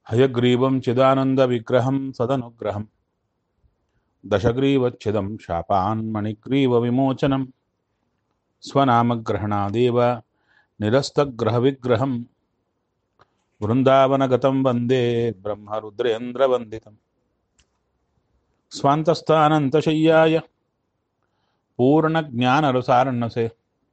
हयग्रीवं चिदानन्दविग्रहं सदनुग्रहं दशग्रीवच्छिदं शापान्मणिग्रीवविमोचनं स्वनामग्रहणादेव निरस्तग्रहविग्रहं वृन्दावनगतं वन्दे ब्रह्मरुद्रेन्द्रवन्दितं स्वान्तस्थानन्तशय्याय पूर्णज्ञानरसार्णसे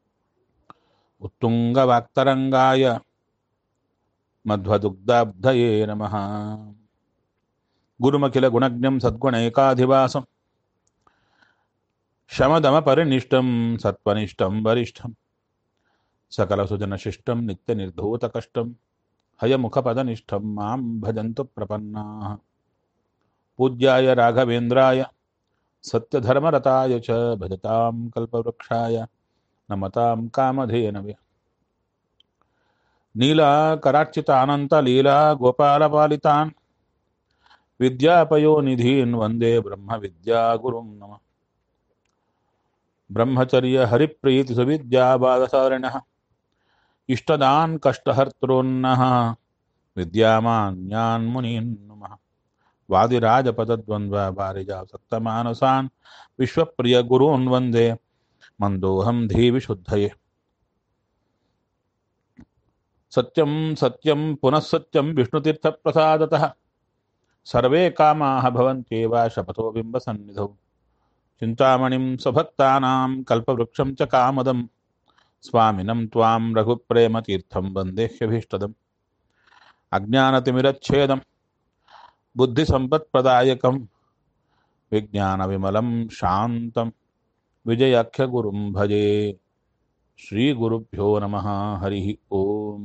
उत्तुङ्गवाक्तरङ्गाय मध्वदुग्धाब्धये नमः। गुरुमखिलगुणज्ञं सद्गुणैकाधिवासं शमदमपरिनिष्टं सत्त्वनिष्ठं वरिष्ठं सकलसुजनशिष्टं नित्यनिर्धूतकष्टं हयमुखपदनिष्ठं मां भजन्तु प्रपन्नाः। पूज्याय राघवेन्द्राय सत्यधर्मरताय च भजतां कल्पवृक्षाय नमतां कामधेनवे। नीलाकरार्चितानन्तलीला गोपालपालितान् विद्यापयोनिधीन् वन्दे ब्रह्मविद्यागुरुं नमः। ब्रह्मचर्यहरिप्रीतिसुविद्याबाधसारिणः इष्टदान् कष्टहर्तॄन्नः विद्यामान्यान् मुनीन् नमः। वादिराजपदद्वन्द्वपारिजासक्तमानसान् विश्वप्रियगुरून् वन्दे मन्दोऽहं धीविशुद्धये। सत्यं सत्यं पुनः सत्यं विष्णुतीर्थप्रसादतः सर्वे कामाः भवन्त्येव शपथो बिम्बसन्निधौ। चिन्तामणिं स्वभक्तानां कल्पवृक्षं च कामदं स्वामिनं त्वां रघुप्रेमतीर्थं वन्देह्यभीष्टदम्। अज्ञानतिमिरच्छेदं बुद्धिसम्पत्प्रदायकं विज्ञानविमलं शान्तं विजयाख्यगुरुं भजे। ಶ್ರೀಗುರುಭ್ಯೋ ನಮಃ. ಹರಿ ಓಂ.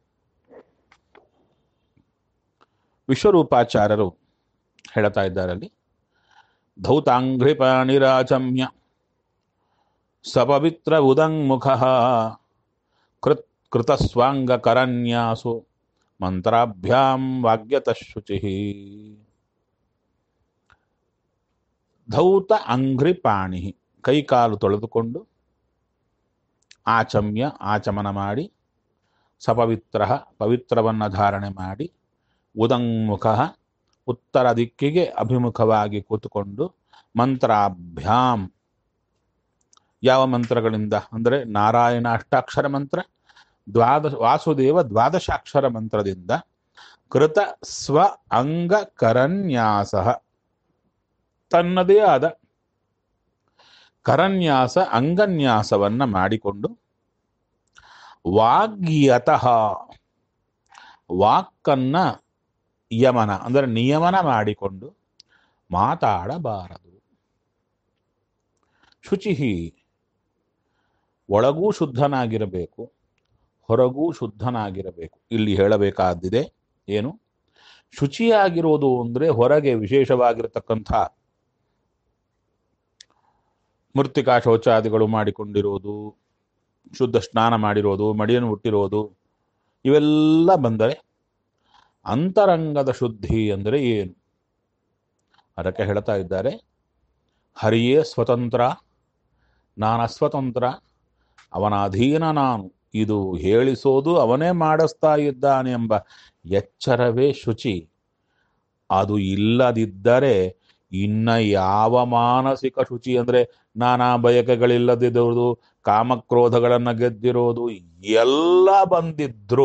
ವಿಶ್ವರೂಪಾಚಾರ್ಯರು ಹೇಳ್ತಾ ಇದ್ದಾರಲ್ಲಿ, ಧೌತಾಂಘ್ರಿಪಾಣಿರಾಚಮ್ಯ ಸಪವಿತ್ರ ಉದಂಗ್ಮುಖ ಕೃತಸ್ವಾಂಗಕರನ್ಯಾಸು ಮಂತ್ರಾಭ್ಯಾಂ ವಾಗ್ಯತಃ ಶುಚಿಃ. ಧೌತ ಅಂಘ್ರಿಪಾಣಿ, ಕೈಕಾಲು ತೊಳೆದುಕೊಂಡು, ಆಚಮ್ಯ ಆಚಮನ ಮಾಡಿ, ಸಪವಿತ್ರ ಪವಿತ್ರವನ್ನು ಧಾರಣೆ ಮಾಡಿ, ಉದಂಗ್ಮುಖ ಉತ್ತರ ದಿಕ್ಕಿಗೆ ಅಭಿಮುಖವಾಗಿ ಕೂತುಕೊಂಡು, ಮಂತ್ರಾಭ್ಯಾಂ ಯಾವ ಮಂತ್ರಗಳಿಂದ ಅಂದರೆ ನಾರಾಯಣ ಅಷ್ಟಾಕ್ಷರ ಮಂತ್ರ, ವಾಸುದೇವ ದ್ವಾದಶಾಕ್ಷರ ಮಂತ್ರದಿಂದ, ಕೃತ ಸ್ವ ಅಂಗಕರನ್ಯಾಸ ತನ್ನದೇ ಆದ ಕರನ್ಯಾಸ ಅಂಗನ್ಯಾಸವನ್ನ ಮಾಡಿಕೊಂಡು, ವಾಗ್ಯತಃ ವಾಕ್ಕನ್ನ ಯಮನ ಅಂದರೆ ನಿಯಮನ ಮಾಡಿಕೊಂಡು ಮಾತಾಡಬಾರದು. ಶುಚಿಹಿ ಒಳಗೂ ಶುದ್ಧನಾಗಿರಬೇಕು, ಹೊರಗೂ ಶುದ್ಧನಾಗಿರಬೇಕು. ಇಲ್ಲಿ ಹೇಳಬೇಕಾದ್ದಿದೆ ಏನು? ಶುಚಿಯಾಗಿರೋದು ಅಂದರೆ ಹೊರಗೆ ವಿಶೇಷವಾಗಿರತಕ್ಕಂಥ ಮೃತ್ತಿಕಾ ಶೌಚಾದಿಗಳು ಮಾಡಿಕೊಂಡಿರೋದು, ಶುದ್ಧ ಸ್ನಾನ ಮಾಡಿರೋದು, ಮಡಿಯನ್ನು ಹುಟ್ಟಿರೋದು, ಇವೆಲ್ಲ ಬಂದರೆ ಅಂತರಂಗದ ಶುದ್ಧಿ ಅಂದರೆ ಏನು? ಅದಕ್ಕೆ ಹೇಳ್ತಾ ಇದ್ದಾರೆ, ಹರಿಯೇ ಸ್ವತಂತ್ರ, ನಾನು ಅಸ್ವತಂತ್ರ, ಅವನ ಅಧೀನ ನಾನು, ಇದು ಹೇಳಿಸೋದು ಅವನೇ ಮಾಡಿಸ್ತಾ ಇದ್ದಾನೆ ಎಂಬ ಎಚ್ಚರವೇ ಶುಚಿ. ಅದು ಇಲ್ಲದಿದ್ದರೆ ಇನ್ನ ಯಾವ ಮಾನಸಿಕ ಶುಚಿ ಅಂದರೆ ನಾನಾ ಬಯಕೆಗಳಿಲ್ಲದಿರುವುದು, ಕಾಮಕ್ರೋಧಗಳನ್ನು ಗೆದ್ದಿರೋದು ಎಲ್ಲ ಬಂದಿದ್ರು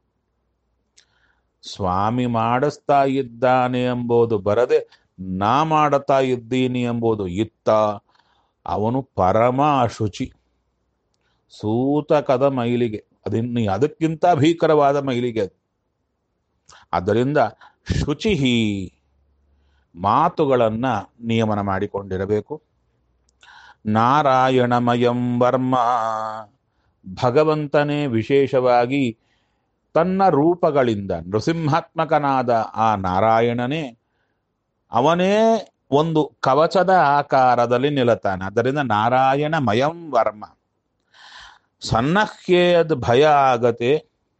ಸ್ವಾಮಿ ಮಾಡಿಸ್ತಾ ಇದ್ದಾನೆ ಎಂಬುದು ಬರದೆ ನಾ ಮಾಡುತ್ತಾ ಇದ್ದೀನಿ ಎಂಬುದು ಇತ್ತ, ಅವನು ಪರಮ ಅಶುಚಿ. ಸೂತಕದ ಮೈಲಿಗೆ, ಅದಕ್ಕಿಂತ ಭೀಕರವಾದ ಮೈಲಿಗೆ. ಆದ್ದರಿಂದ ಶುಚಿಹಿ ಮಾತುಗಳನ್ನ ನಿಯಮನ ಮಾಡಿಕೊಂಡಿರಬೇಕು. ನಾರಾಯಣಮಯಂ ವರ್ಮ, ಭಗವಂತನೇ ವಿಶೇಷವಾಗಿ ತನ್ನ ರೂಪಗಳಿಂದ ನೃಸಿಂಹಾತ್ಮಕನಾದ ಆ ನಾರಾಯಣನೇ, ಅವನೇ ಒಂದು ಕವಚದ ಆಕಾರದಲ್ಲಿ ನಿಲ್ಲತಾನೆ. ಆದ್ದರಿಂದ ನಾರಾಯಣಮಯಂ ವರ್ಮ. ಸನ್ನಹ್ಯೇದ್ ಭಯ ಆಗತೆ,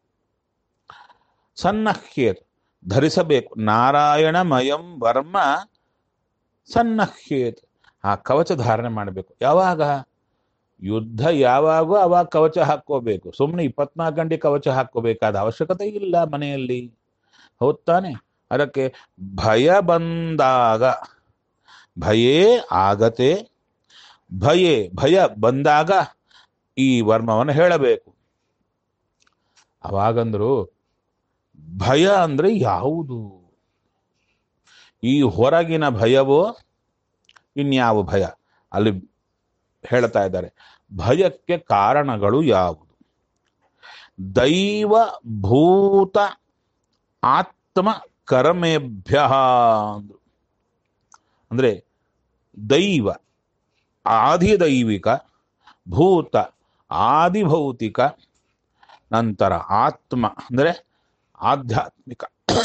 ಸನ್ನಹ್ಯೇದ್ ಧರಿಸಬೇಕು. ನಾರಾಯಣಮಯಂ ವರ್ಮ ಸನ್ನಹ್ಯೇತ್, ಆ ಕವಚ ಧಾರಣೆ ಮಾಡಬೇಕು. ಯಾವಾಗ? ಯುದ್ಧ ಯಾವಾಗೋ ಅವಾಗ ಕವಚ ಹಾಕ್ಕೋಬೇಕು. ಸುಮ್ಮನೆ 24 ಗಂಟೆ ಕವಚ ಹಾಕ್ಕೋಬೇಕಾದ ಅವಶ್ಯಕತೆ ಇಲ್ಲ. ಮನೆಯಲ್ಲಿ ಹೌದ್ ತಾನೆ? ಅದಕ್ಕೆ ಭಯ ಬಂದಾಗ ಭಯೇ ಆಗತೆ, ಭಯ ಬಂದಾಗ ಈ ವರ್ಮವನ್ನು ಹೇಳಬೇಕು. ಅವಾಗಂದ್ರು ಭಯ ಅಂದ್ರೆ ಯಾವುದು? ಈ ಹೊರಗಿನ ಭಯವೋ ಇನ್ಯಾವ ಭಯ? ಅಲ್ಲಿ ಹೇಳ್ತಾ ಇದ್ದಾರೆ, ಭಯಕ್ಕೆ ಕಾರಣಗಳು ಯಾವುದು? ದೈವ ಭೂತ ಆತ್ಮ ಕರ್ಮೇಭ್ಯ ಅಂದ್ರು. ಅಂದ್ರೆ ದೈವ ಆದಿದೈವಿಕ, ಭೂತ ಆದಿಭೌತಿಕ, ನಂತರ ಆತ್ಮ ಅಂದ್ರೆ ಆಧ್ಯಾತ್ಮಿಕ.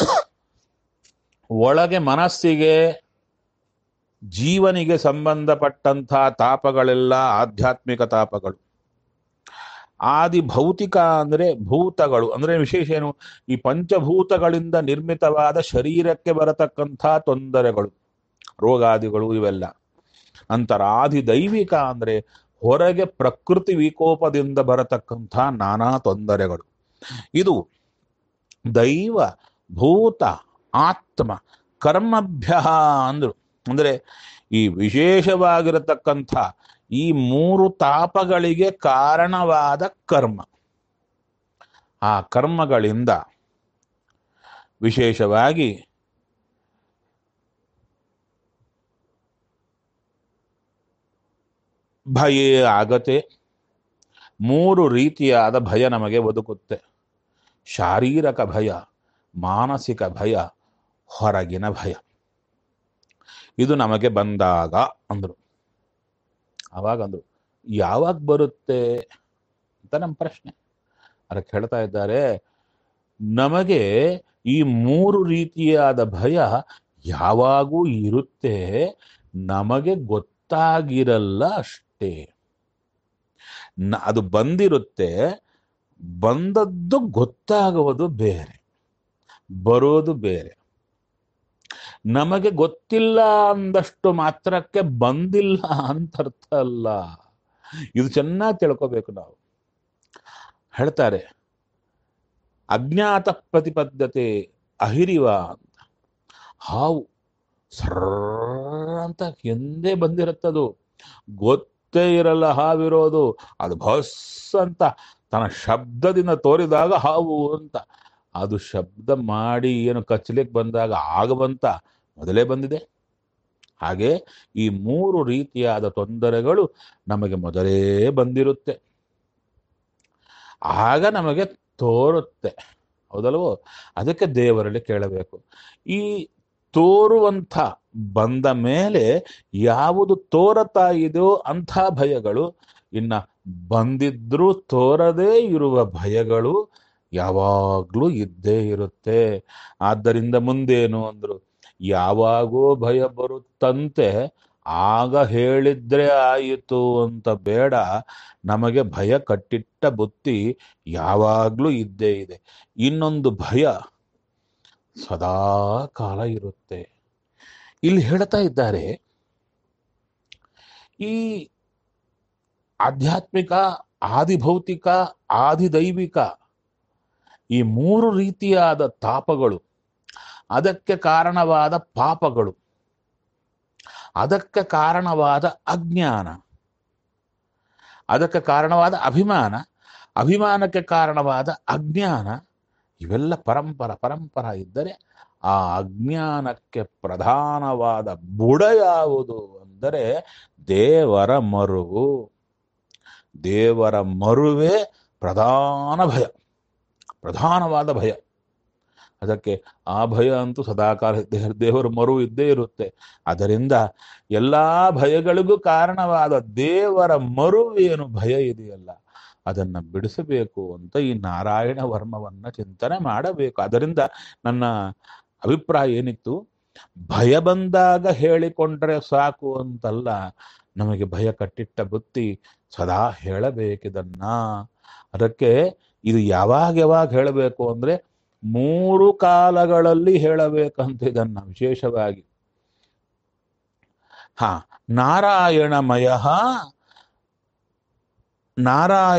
ಒಳಗೆ ಮನಸ್ಸಿಗೆ ಜೀವನಿಗೆ ಸಂಬಂಧಪಟ್ಟಂಥ ತಾಪಗಳೆಲ್ಲ ಆಧ್ಯಾತ್ಮಿಕ ತಾಪಗಳು. ಆದಿ ಭೌತಿಕ ಅಂದ್ರೆ ಭೂತಗಳು ಅಂದ್ರೆ ವಿಶೇಷ ಏನು? ಈ ಪಂಚಭೂತಗಳಿಂದ ನಿರ್ಮಿತವಾದ ಶರೀರಕ್ಕೆ ಬರತಕ್ಕಂಥ ತೊಂದರೆಗಳು, ರೋಗಾದಿಗಳು ಇವೆಲ್ಲ. ನಂತರ ಆದಿ ದೈವಿಕ ಅಂದ್ರೆ ಹೊರಗೆ ಪ್ರಕೃತಿ ವಿಕೋಪದಿಂದ ಬರತಕ್ಕಂಥ ನಾನಾ ತೊಂದರೆಗಳು. ಇದು ದೈವ ಭೂತ ಆತ್ಮ ಕರ್ಮಭ್ಯ ಅಂದ್ರು. ಅಂದ್ರೆ ಈ ವಿಶೇಷವಾಗಿರತಕ್ಕಂಥ ಈ ಮೂರು ತಾಪಗಳಿಗೆ ಕಾರಣವಾದ ಕರ್ಮ, ಆ ಕರ್ಮಗಳಿಂದ ವಿಶೇಷವಾಗಿ ಭಯೇ ಆಗತೆ. ಮೂರು ರೀತಿಯಾದ ಭಯ ನಮಗೆ ಬದುಕುತ್ತೆ. ಶಾರೀರಿಕ ಭಯ, ಮಾನಸಿಕ ಭಯ, ಹೊರಗಿನ ಭಯ. ಇದು ನಮಗೆ ಬಂದಾಗ ಅಂದ್ರು. ಅವಾಗಂದ್ರು ಯಾವಾಗ ಬರುತ್ತೆ ಅಂತ ನಮ್ಮ ಪ್ರಶ್ನೆ. ಅದಕ್ಕೆ ಹೇಳ್ತಾ ಇದ್ದಾರೆ, ನಮಗೆ ಈ ಮೂರು ರೀತಿಯಾದ ಭಯ ಯಾವಾಗೂ ಇರುತ್ತೆ, ನಮಗೆ ಗೊತ್ತಾಗಿರಲ್ಲ ಅಷ್ಟೇ. ಅದು ಬಂದಿರುತ್ತೆ, ಬಂದದ್ದು ಗೊತ್ತಾಗುವುದು ಬೇರೆ, ಬರೋದು ಬೇರೆ. ನಮಗೆ ಗೊತ್ತಿಲ್ಲ ಅಂದಷ್ಟು ಮಾತ್ರಕ್ಕೆ ಬಂದಿಲ್ಲ ಅಂತ ಅರ್ಥ ಅಲ್ಲ. ಇದು ಚೆನ್ನಾಗಿ ತಿಳ್ಕೋಬೇಕು ನಾವು. ಹೇಳ್ತಾರೆ, ಅಜ್ಞಾತ ಪ್ರತಿಪದ್ಧತೆ ಅಹಿರಿವ ಅಂತ. ಹಾವು ಸರ್ರ ಅಂತ ಎಂದೇ ಬಂದಿರುತ್ತದು, ಗೊತ್ತೇ ಇರಲ್ಲ ಹಾವಿರೋದು. ಅದು ಭಸ್ ಅಂತ ತನ್ನ ಶಬ್ದದಿಂದ ತೋರಿದಾಗ ಹಾವು ಅಂತ, ಅದು ಶಬ್ದ ಮಾಡಿ ಏನು ಕಚ್ಚಲಿಕ್ಕೆ ಬಂದಾಗ ಆಗವಂತ ಮೊದಲೇ ಬಂದಿದೆ. ಹಾಗೆ ಈ ಮೂರು ರೀತಿಯಾದ ತೊಂದರೆಗಳು ನಮಗೆ ಮೊದಲೇ ಬಂದಿರುತ್ತೆ, ಆಗ ನಮಗೆ ತೋರುತ್ತೆ. ಹೌದಲ್ವೋ? ಅದಕ್ಕೆ ದೇವರಲ್ಲಿ ಕೇಳಬೇಕು. ಈ ತೋರುವಂಥ ಬಂದ ಮೇಲೆ ಯಾವುದು ತೋರತಾ ಇದೆಯೋ ಅಂಥ ಭಯಗಳು, ಇನ್ನ ಬಂದಿದ್ರೂ ತೋರದೇ ಇರುವ ಭಯಗಳು ಯಾವಾಗ್ಲೂ ಇದ್ದೇ ಇರುತ್ತೆ. ಆದ್ದರಿಂದ ಮುಂದೇನು ಅಂದ್ರು, ಯಾವಾಗೋ ಭಯ ಬರುತ್ತಂತೆ, ಆಗ ಹೇಳಿದ್ರೆ ಆಯಿತು ಅಂತ ಬೇಡ. ನಮಗೆ ಭಯ ಕಟ್ಟಿಟ್ಟ ಬುತ್ತಿ ಯಾವಾಗ್ಲೂ ಇದ್ದೇ ಇದೆ. ಇನ್ನೊಂದು ಭಯ ಸದಾ ಕಾಲ ಇರುತ್ತೆ. ಇಲ್ಲಿ ಹೇಳ್ತಾ ಇದ್ದಾರೆ, ಈ ಆಧ್ಯಾತ್ಮಿಕ, ಆದಿಭೌತಿಕ, ಆದಿದೈವಿಕ ಈ ಮೂರು ರೀತಿಯಾದ ತಾಪಗಳು, ಅದಕ್ಕೆ ಕಾರಣವಾದ ಪಾಪಗಳು, ಅದಕ್ಕೆ ಕಾರಣವಾದ ಅಜ್ಞಾನ, ಅದಕ್ಕೆ ಕಾರಣವಾದ ಅಭಿಮಾನ, ಅಭಿಮಾನಕ್ಕೆ ಕಾರಣವಾದ ಅಜ್ಞಾನ, ಇವೆಲ್ಲ ಪರಂಪರ ಇದ್ದರೆ ಆ ಅಜ್ಞಾನಕ್ಕೆ ಪ್ರಧಾನವಾದ ಬುಡ ಯಾವುದು ಅಂದರೆ ದೇವರ ಮರುವು. ದೇವರ ಮರುವೇ ಪ್ರಧಾನವಾದ ಭಯ. ಅದಕ್ಕೆ ಆ ಭಯ ಅಂತೂ ಸದಾಕಾಲ ದೇವರ ಮರು ಇದ್ದೇ ಇರುತ್ತೆ. ಅದರಿಂದ ಎಲ್ಲ ಭಯಗಳಿಗೂ ಕಾರಣವಾದ ದೇವರ ಮರುವೇನು ಭಯ ಇದೆಯಲ್ಲ, ಅದನ್ನು ಬಿಡಿಸಬೇಕು ಅಂತ ಈ ನಾರಾಯಣ ವರ್ಮವನ್ನ ಚಿಂತನೆ ಮಾಡಬೇಕು. ಅದರಿಂದ ನನ್ನ ಅಭಿಪ್ರಾಯ ಏನಿತ್ತು, ಭಯ ಬಂದಾಗ ಹೇಳಿಕೊಂಡ್ರೆ ಸಾಕು ಅಂತಲ್ಲ, ನಮಗೆ ಭಯ ಕಟ್ಟಿಟ್ಟ ಬುತ್ತಿ ಸದಾ ಹೇಳಬೇಕಿದನ್ನ. ಅದಕ್ಕೆ ಇದು ಯಾವಾಗ ಹೇಳಬೇಕು ಅಂದ್ರೆ 3 ಕಾಲಗಳಲ್ಲಿ ಹೇಳಬೇಕಂತ ಇದನ್ನ ವಿಶೇಷವಾಗಿ.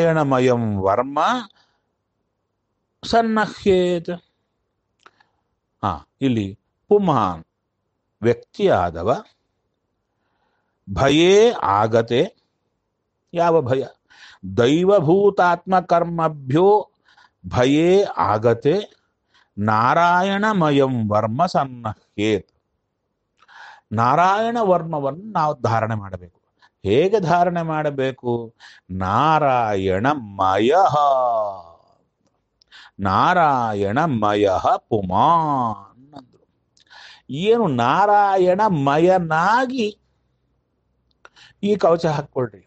ನಾರಾಯಣಮಯಂ ವರ್ಮ ಸನ್ನಹ್ಯೇತ್. ಹಾ, ಇಲ್ಲಿ ಪುಮಾನ್ ವ್ಯಕ್ತಿಯಾದವ, ಭಯೇ ಆಗತೆ, ಯಾವ ಭಯ? ದೈವಭೂತಾತ್ಮ ಕರ್ಮಭ್ಯೋ ಭಯೇ ಆಗತೆ ನಾರಾಯಣಮಯಂ ವರ್ಮ ಸನ್ನಹ್ಯೇತ್. ನಾರಾಯಣ ವರ್ಮವನ್ನು ನಾವು ಧಾರಣೆ ಮಾಡಬೇಕು. ಹೇಗೆ ಧಾರಣೆ ಮಾಡಬೇಕು? ನಾರಾಯಣಮಯ, ನಾರಾಯಣಮಯ ಪುಮಾನ್ ಅಂದ್ರು. ಏನು ನಾರಾಯಣಮಯನಾಗಿ ಈ ಕವಚ ಹಾಕ್ಕೊಳ್ರಿ.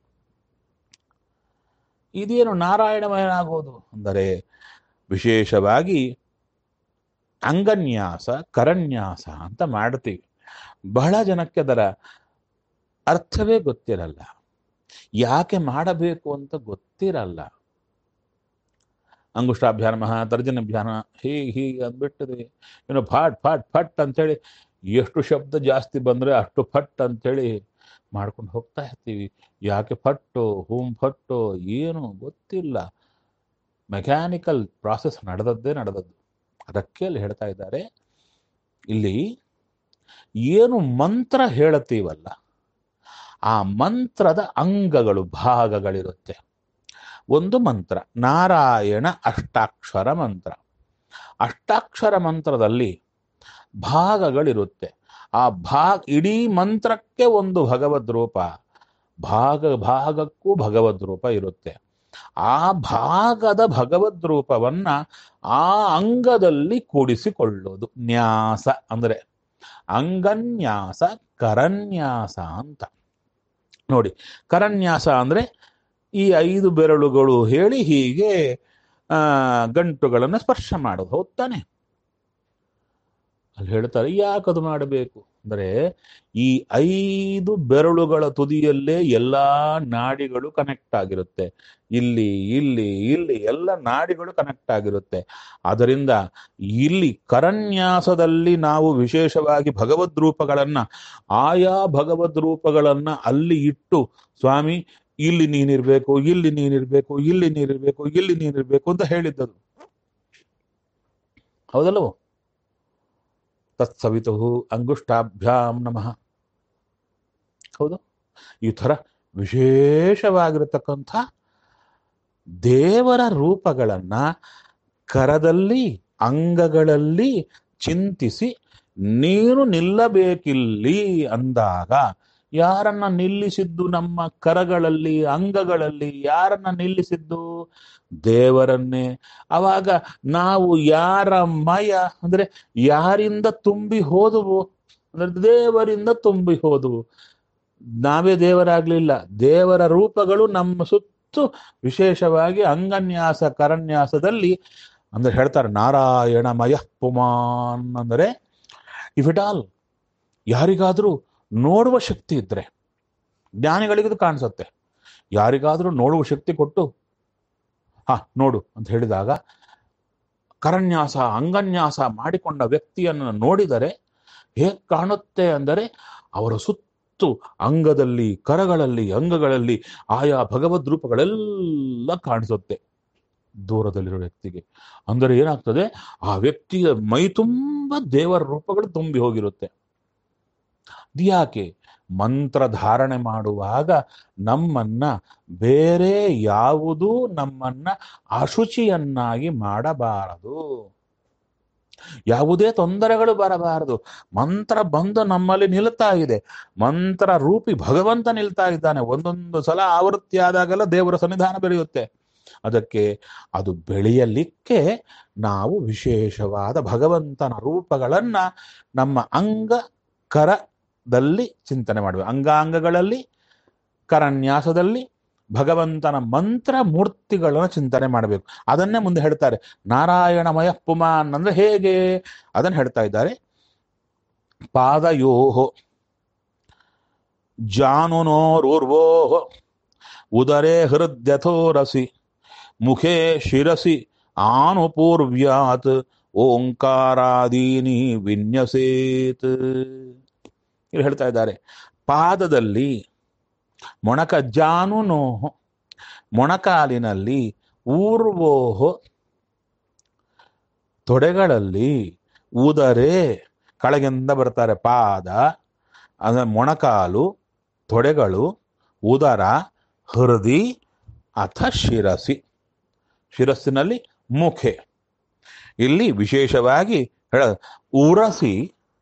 ಇದೇನು ನಾರಾಯಣಮಯನಾಗೋದು ಅಂದರೆ ವಿಶೇಷವಾಗಿ ಅಂಗನ್ಯಾಸ ಕರನ್ಯಾಸ ಅಂತ ಮಾಡ್ತೀವಿ. ಬಹಳ ಜನಕ್ಕೆ ಅದರ ಅರ್ಥವೇ ಗೊತ್ತಿರಲ್ಲ, ಯಾಕೆ ಮಾಡಬೇಕು ಅಂತ ಗೊತ್ತಿರಲ್ಲ. ಅಂಗುಷ್ಟಾಭ್ಯಾನ ಮಹಾ ತರ್ಜನಾಭ್ಯಾನ ಹೀಗೆ ಅಂದ್ಬಿಟ್ಟದೆ. ಏನೋ ಫಾಟ್ ಫಾಟ್ ಫಟ್ ಅಂತೇಳಿ ಎಷ್ಟು ಶಬ್ದ ಜಾಸ್ತಿ ಬಂದರೆ ಅಷ್ಟು ಫಟ್ ಅಂತೇಳಿ ಮಾಡ್ಕೊಂಡು ಹೋಗ್ತಾ ಇರ್ತೀವಿ. ಯಾಕೆ ಫಟ್ಟು ಹೂಮ್ ಫಟ್ಟು ಏನು ಗೊತ್ತಿಲ್ಲ. ಮೆಕ್ಯಾನಿಕಲ್ ಪ್ರಾಸೆಸ್ ನಡೆದದ್ದು. ಅದಕ್ಕೆ ಅಲ್ಲಿ ಹೇಳ್ತಾ ಇದ್ದಾರೆ, ಇಲ್ಲಿ ಏನು ಮಂತ್ರ ಹೇಳುತ್ತೀವಲ್ಲ, ಆ ಮಂತ್ರದ ಅಂಗಗಳು ಭಾಗಗಳಿರುತ್ತೆ. ಒಂದು ಮಂತ್ರ ನಾರಾಯಣ ಅಷ್ಟಾಕ್ಷರ ಮಂತ್ರ. ಅಷ್ಟಾಕ್ಷರ ಮಂತ್ರದಲ್ಲಿ ಭಾಗಗಳಿರುತ್ತೆ. ಆ ಇಡೀ ಮಂತ್ರಕ್ಕೆ ಒಂದು ಭಗವದ್ ರೂಪ, ಭಾಗಕ್ಕೂ ಭಗವದ್ ರೂಪ ಇರುತ್ತೆ. ಆ ಭಾಗದ ಭಗವದ್ ರೂಪವನ್ನ ಆ ಅಂಗದಲ್ಲಿ ಕೂಡಿಸಿಕೊಳ್ಳೋದು ನ್ಯಾಸ ಅಂದ್ರೆ ಅಂಗನ್ಯಾಸ ಕರನ್ಯಾಸ ಅಂತ. ನೋಡಿ, ಕರನ್ಯಾಸ ಅಂದ್ರೆ ಈ 5 ಬೆರಳುಗಳು ಹೇಳಿ ಹೀಗೆ ಗಂಟುಗಳನ್ನು ಸ್ಪರ್ಶ ಮಾಡೋದು. ಹೌದಾನೆ? ಅಲ್ಲಿ ಹೇಳ್ತಾರೆ ಯಾಕದು ಮಾಡಬೇಕು ಅಂದರೆ, ಈ 5 ಬೆರಳುಗಳ ತುದಿಯಲ್ಲೇ ಎಲ್ಲಾ ನಾಡಿಗಳು ಕನೆಕ್ಟ್ ಆಗಿರುತ್ತೆ. ಇಲ್ಲಿ ಇಲ್ಲಿ ಇಲ್ಲಿ ಎಲ್ಲ ನಾಡಿಗಳು ಕನೆಕ್ಟ್ ಆಗಿರುತ್ತೆ. ಅದರಿಂದ ಇಲ್ಲಿ ಕರನ್ಯಾಸದಲ್ಲಿ ನಾವು ವಿಶೇಷವಾಗಿ ಭಗವದ್ ರೂಪಗಳನ್ನ, ಆಯಾ ಭಗವದ್ ರೂಪಗಳನ್ನ ಅಲ್ಲಿ ಇಟ್ಟು, ಸ್ವಾಮಿ ಇಲ್ಲಿ ನೀನಿರ್ಬೇಕು, ಇಲ್ಲಿ ನೀನಿರ್ಬೇಕು, ಇಲ್ಲಿ ನೀನಿರ್ಬೇಕು, ಇಲ್ಲಿ ನೀನಿರ್ಬೇಕು ಅಂತ ಹೇಳಿದ್ದದು. ಹೌದಲ್ಲವೋ? ತತ್ಸವಿತು ಅಂಗುಷ್ಟಾಭ್ಯಾಂ ನಮಃ. ಹೌದು, ಈ ಥರ ವಿಶೇಷವಾಗಿರತಕ್ಕಂಥ ದೇವರ ರೂಪಗಳನ್ನ ಕರದಲ್ಲಿ ಅಂಗಗಳಲ್ಲಿ ಚಿಂತಿಸಿ ನೀನು ನಿಲ್ಲಬೇಕಿಲ್ಲಿ ಅಂದಾಗ, ಯಾರನ್ನ ನಿಲ್ಲಿಸಿದ್ದು? ನಮ್ಮ ಕರಗಳಲ್ಲಿ ಅಂಗಗಳಲ್ಲಿ ಯಾರನ್ನ ನಿಲ್ಲಿಸಿದ್ದು? ದೇವರನ್ನೇ. ಅವಾಗ ನಾವು ಯಾರ ಮಯ ಅಂದ್ರೆ ಯಾರಿಂದ ತುಂಬಿ ಹೋದವು ಅಂದ್ರೆ ದೇವರಿಂದ ತುಂಬಿ ಹೋದವು. ನಾವೇ ದೇವರಾಗ್ಲಿಲ್ಲ, ದೇವರ ರೂಪಗಳು ನಮ್ಮ ಸುತ್ತು ವಿಶೇಷವಾಗಿ ಅಂಗನ್ಯಾಸ ಕರನ್ಯಾಸದಲ್ಲಿ ಅಂದ್ರೆ ಹೇಳ್ತಾರೆ ನಾರಾಯಣಮಯ ಪುಮಾನ್. ಅಂದರೆ ಇಫ್ ಇಟ್ ಆಲ್ ಯಾರಿಗಾದ್ರೂ ನೋಡುವ ಶಕ್ತಿ ಇದ್ರೆ, ಜ್ಞಾನಿಗಳಿಗೂ ಕಾಣಿಸುತ್ತೆ, ಯಾರಿಗಾದ್ರೂ ನೋಡುವ ಶಕ್ತಿ ಕೊಟ್ಟು ನೋಡು ಅಂತ ಹೇಳಿದಾಗ ಕರನ್ಯಾಸ ಅಂಗನ್ಯಾಸ ಮಾಡಿಕೊಂಡ ವ್ಯಕ್ತಿಯನ್ನು ನೋಡಿದರೆ ಹೇಗೆ ಕಾಣುತ್ತೆ ಅಂದರೆ, ಅವರ ಸುತ್ತು ಅಂಗದಲ್ಲಿ ಕರಗಳಲ್ಲಿ ಅಂಗಗಳಲ್ಲಿ ಆಯಾ ಭಗವದ್ ರೂಪಗಳೆಲ್ಲ ಕಾಣಿಸುತ್ತೆ ದೂರದಲ್ಲಿರೋ ವ್ಯಕ್ತಿಗೆ. ಅಂದರೆ ಏನಾಗ್ತದೆ, ಆ ವ್ಯಕ್ತಿಯ ಮೈ ತುಂಬ ದೇವರ ರೂಪಗಳು ತುಂಬಿ ಹೋಗಿರುತ್ತೆ. ಯಾಕೆ? ಮಂತ್ರ ಧಾರಣೆ ಮಾಡುವಾಗ ನಮ್ಮನ್ನ ಬೇರೆ ಯಾವುದೂ ನಮ್ಮನ್ನ ಅಶುಚಿಯನ್ನಾಗಿ ಮಾಡಬಾರದು, ಯಾವುದೇ ತೊಂದರೆಗಳು ಬರಬಾರದು. ಮಂತ್ರ ಬಂದು ನಮ್ಮಲ್ಲಿ ನಿಲ್ತಾ ಇದೆ, ಮಂತ್ರ ರೂಪಿ ಭಗವಂತ ನಿಲ್ತಾ ಇದ್ದಾನೆ. ಒಂದೊಂದು ಸಲ ಆವೃತ್ತಿ ಆದಾಗೆಲ್ಲ ದೇವರ ಸನ್ನಿಧಾನ ಬೆಳೆಯುತ್ತೆ. ಅದಕ್ಕೆ ಅದು ಬೆಳೆಯಲಿಕ್ಕೆ ನಾವು ವಿಶೇಷವಾದ ಭಗವಂತನ ರೂಪಗಳನ್ನ ನಮ್ಮ ಅಂಗ ಕರದಲ್ಲಿ ಚಿಂತನೆ ಮಾಡಬೇಕು. ಅಂಗಾಂಗಗಳಲ್ಲಿ ಕರನ್ಯಾಸದಲ್ಲಿ ಭಗವಂತನ ಮಂತ್ರ ಮೂರ್ತಿಗಳನ್ನು ಚಿಂತನೆ ಮಾಡಬೇಕು. ಅದನ್ನೇ ಮುಂದೆ ಹೇಳ್ತಾರೆ ನಾರಾಯಣಮಯ ಪುಮಾನ್ ಅಂದ್ರೆ ಹೇಗೆ ಅದನ್ನು ಹೇಳ್ತಾ ಇದ್ದಾರೆ. ಪಾದಯೋಹೋ ಜಾನುನೋರೂರ್ವೋಹೋ ಉದರೇ ಹೃದಯಥೋರಸಿ ಮುಖೇ ಶಿರಸಿ ಆನುಪೂರ್ವ್ಯಾತ್ ಓಂಕಾರಾದೀನಿ ವಿನ್ಯಸೇತ್. ಇಲ್ಲಿ ಹೇಳ್ತಾ ಇದ್ದಾರೆ ಪಾದದಲ್ಲಿ ಮೊಣಕ ಜಾನುನೋಹೋ ಮೊಣಕಾಲಿನಲ್ಲಿ, ಊರ್ವೋಹೋ ತೊಡೆಗಳಲ್ಲಿ, ಉದರೆ ಕೆಳಗಿಂದ ಬರ್ತಾರೆ ಪಾದ, ಅಂದ್ರೆ ಮೊಣಕಾಲು, ತೊಡೆಗಳು, ಉದರ, ಹೃದಯ ಅಥ ಶಿರಸಿ. ಶಿರಸ್ಸಿನಲ್ಲಿ ಮುಖೆ. ಇಲ್ಲಿ ವಿಶೇಷವಾಗಿ ಹೇಳ ಉರಸಿ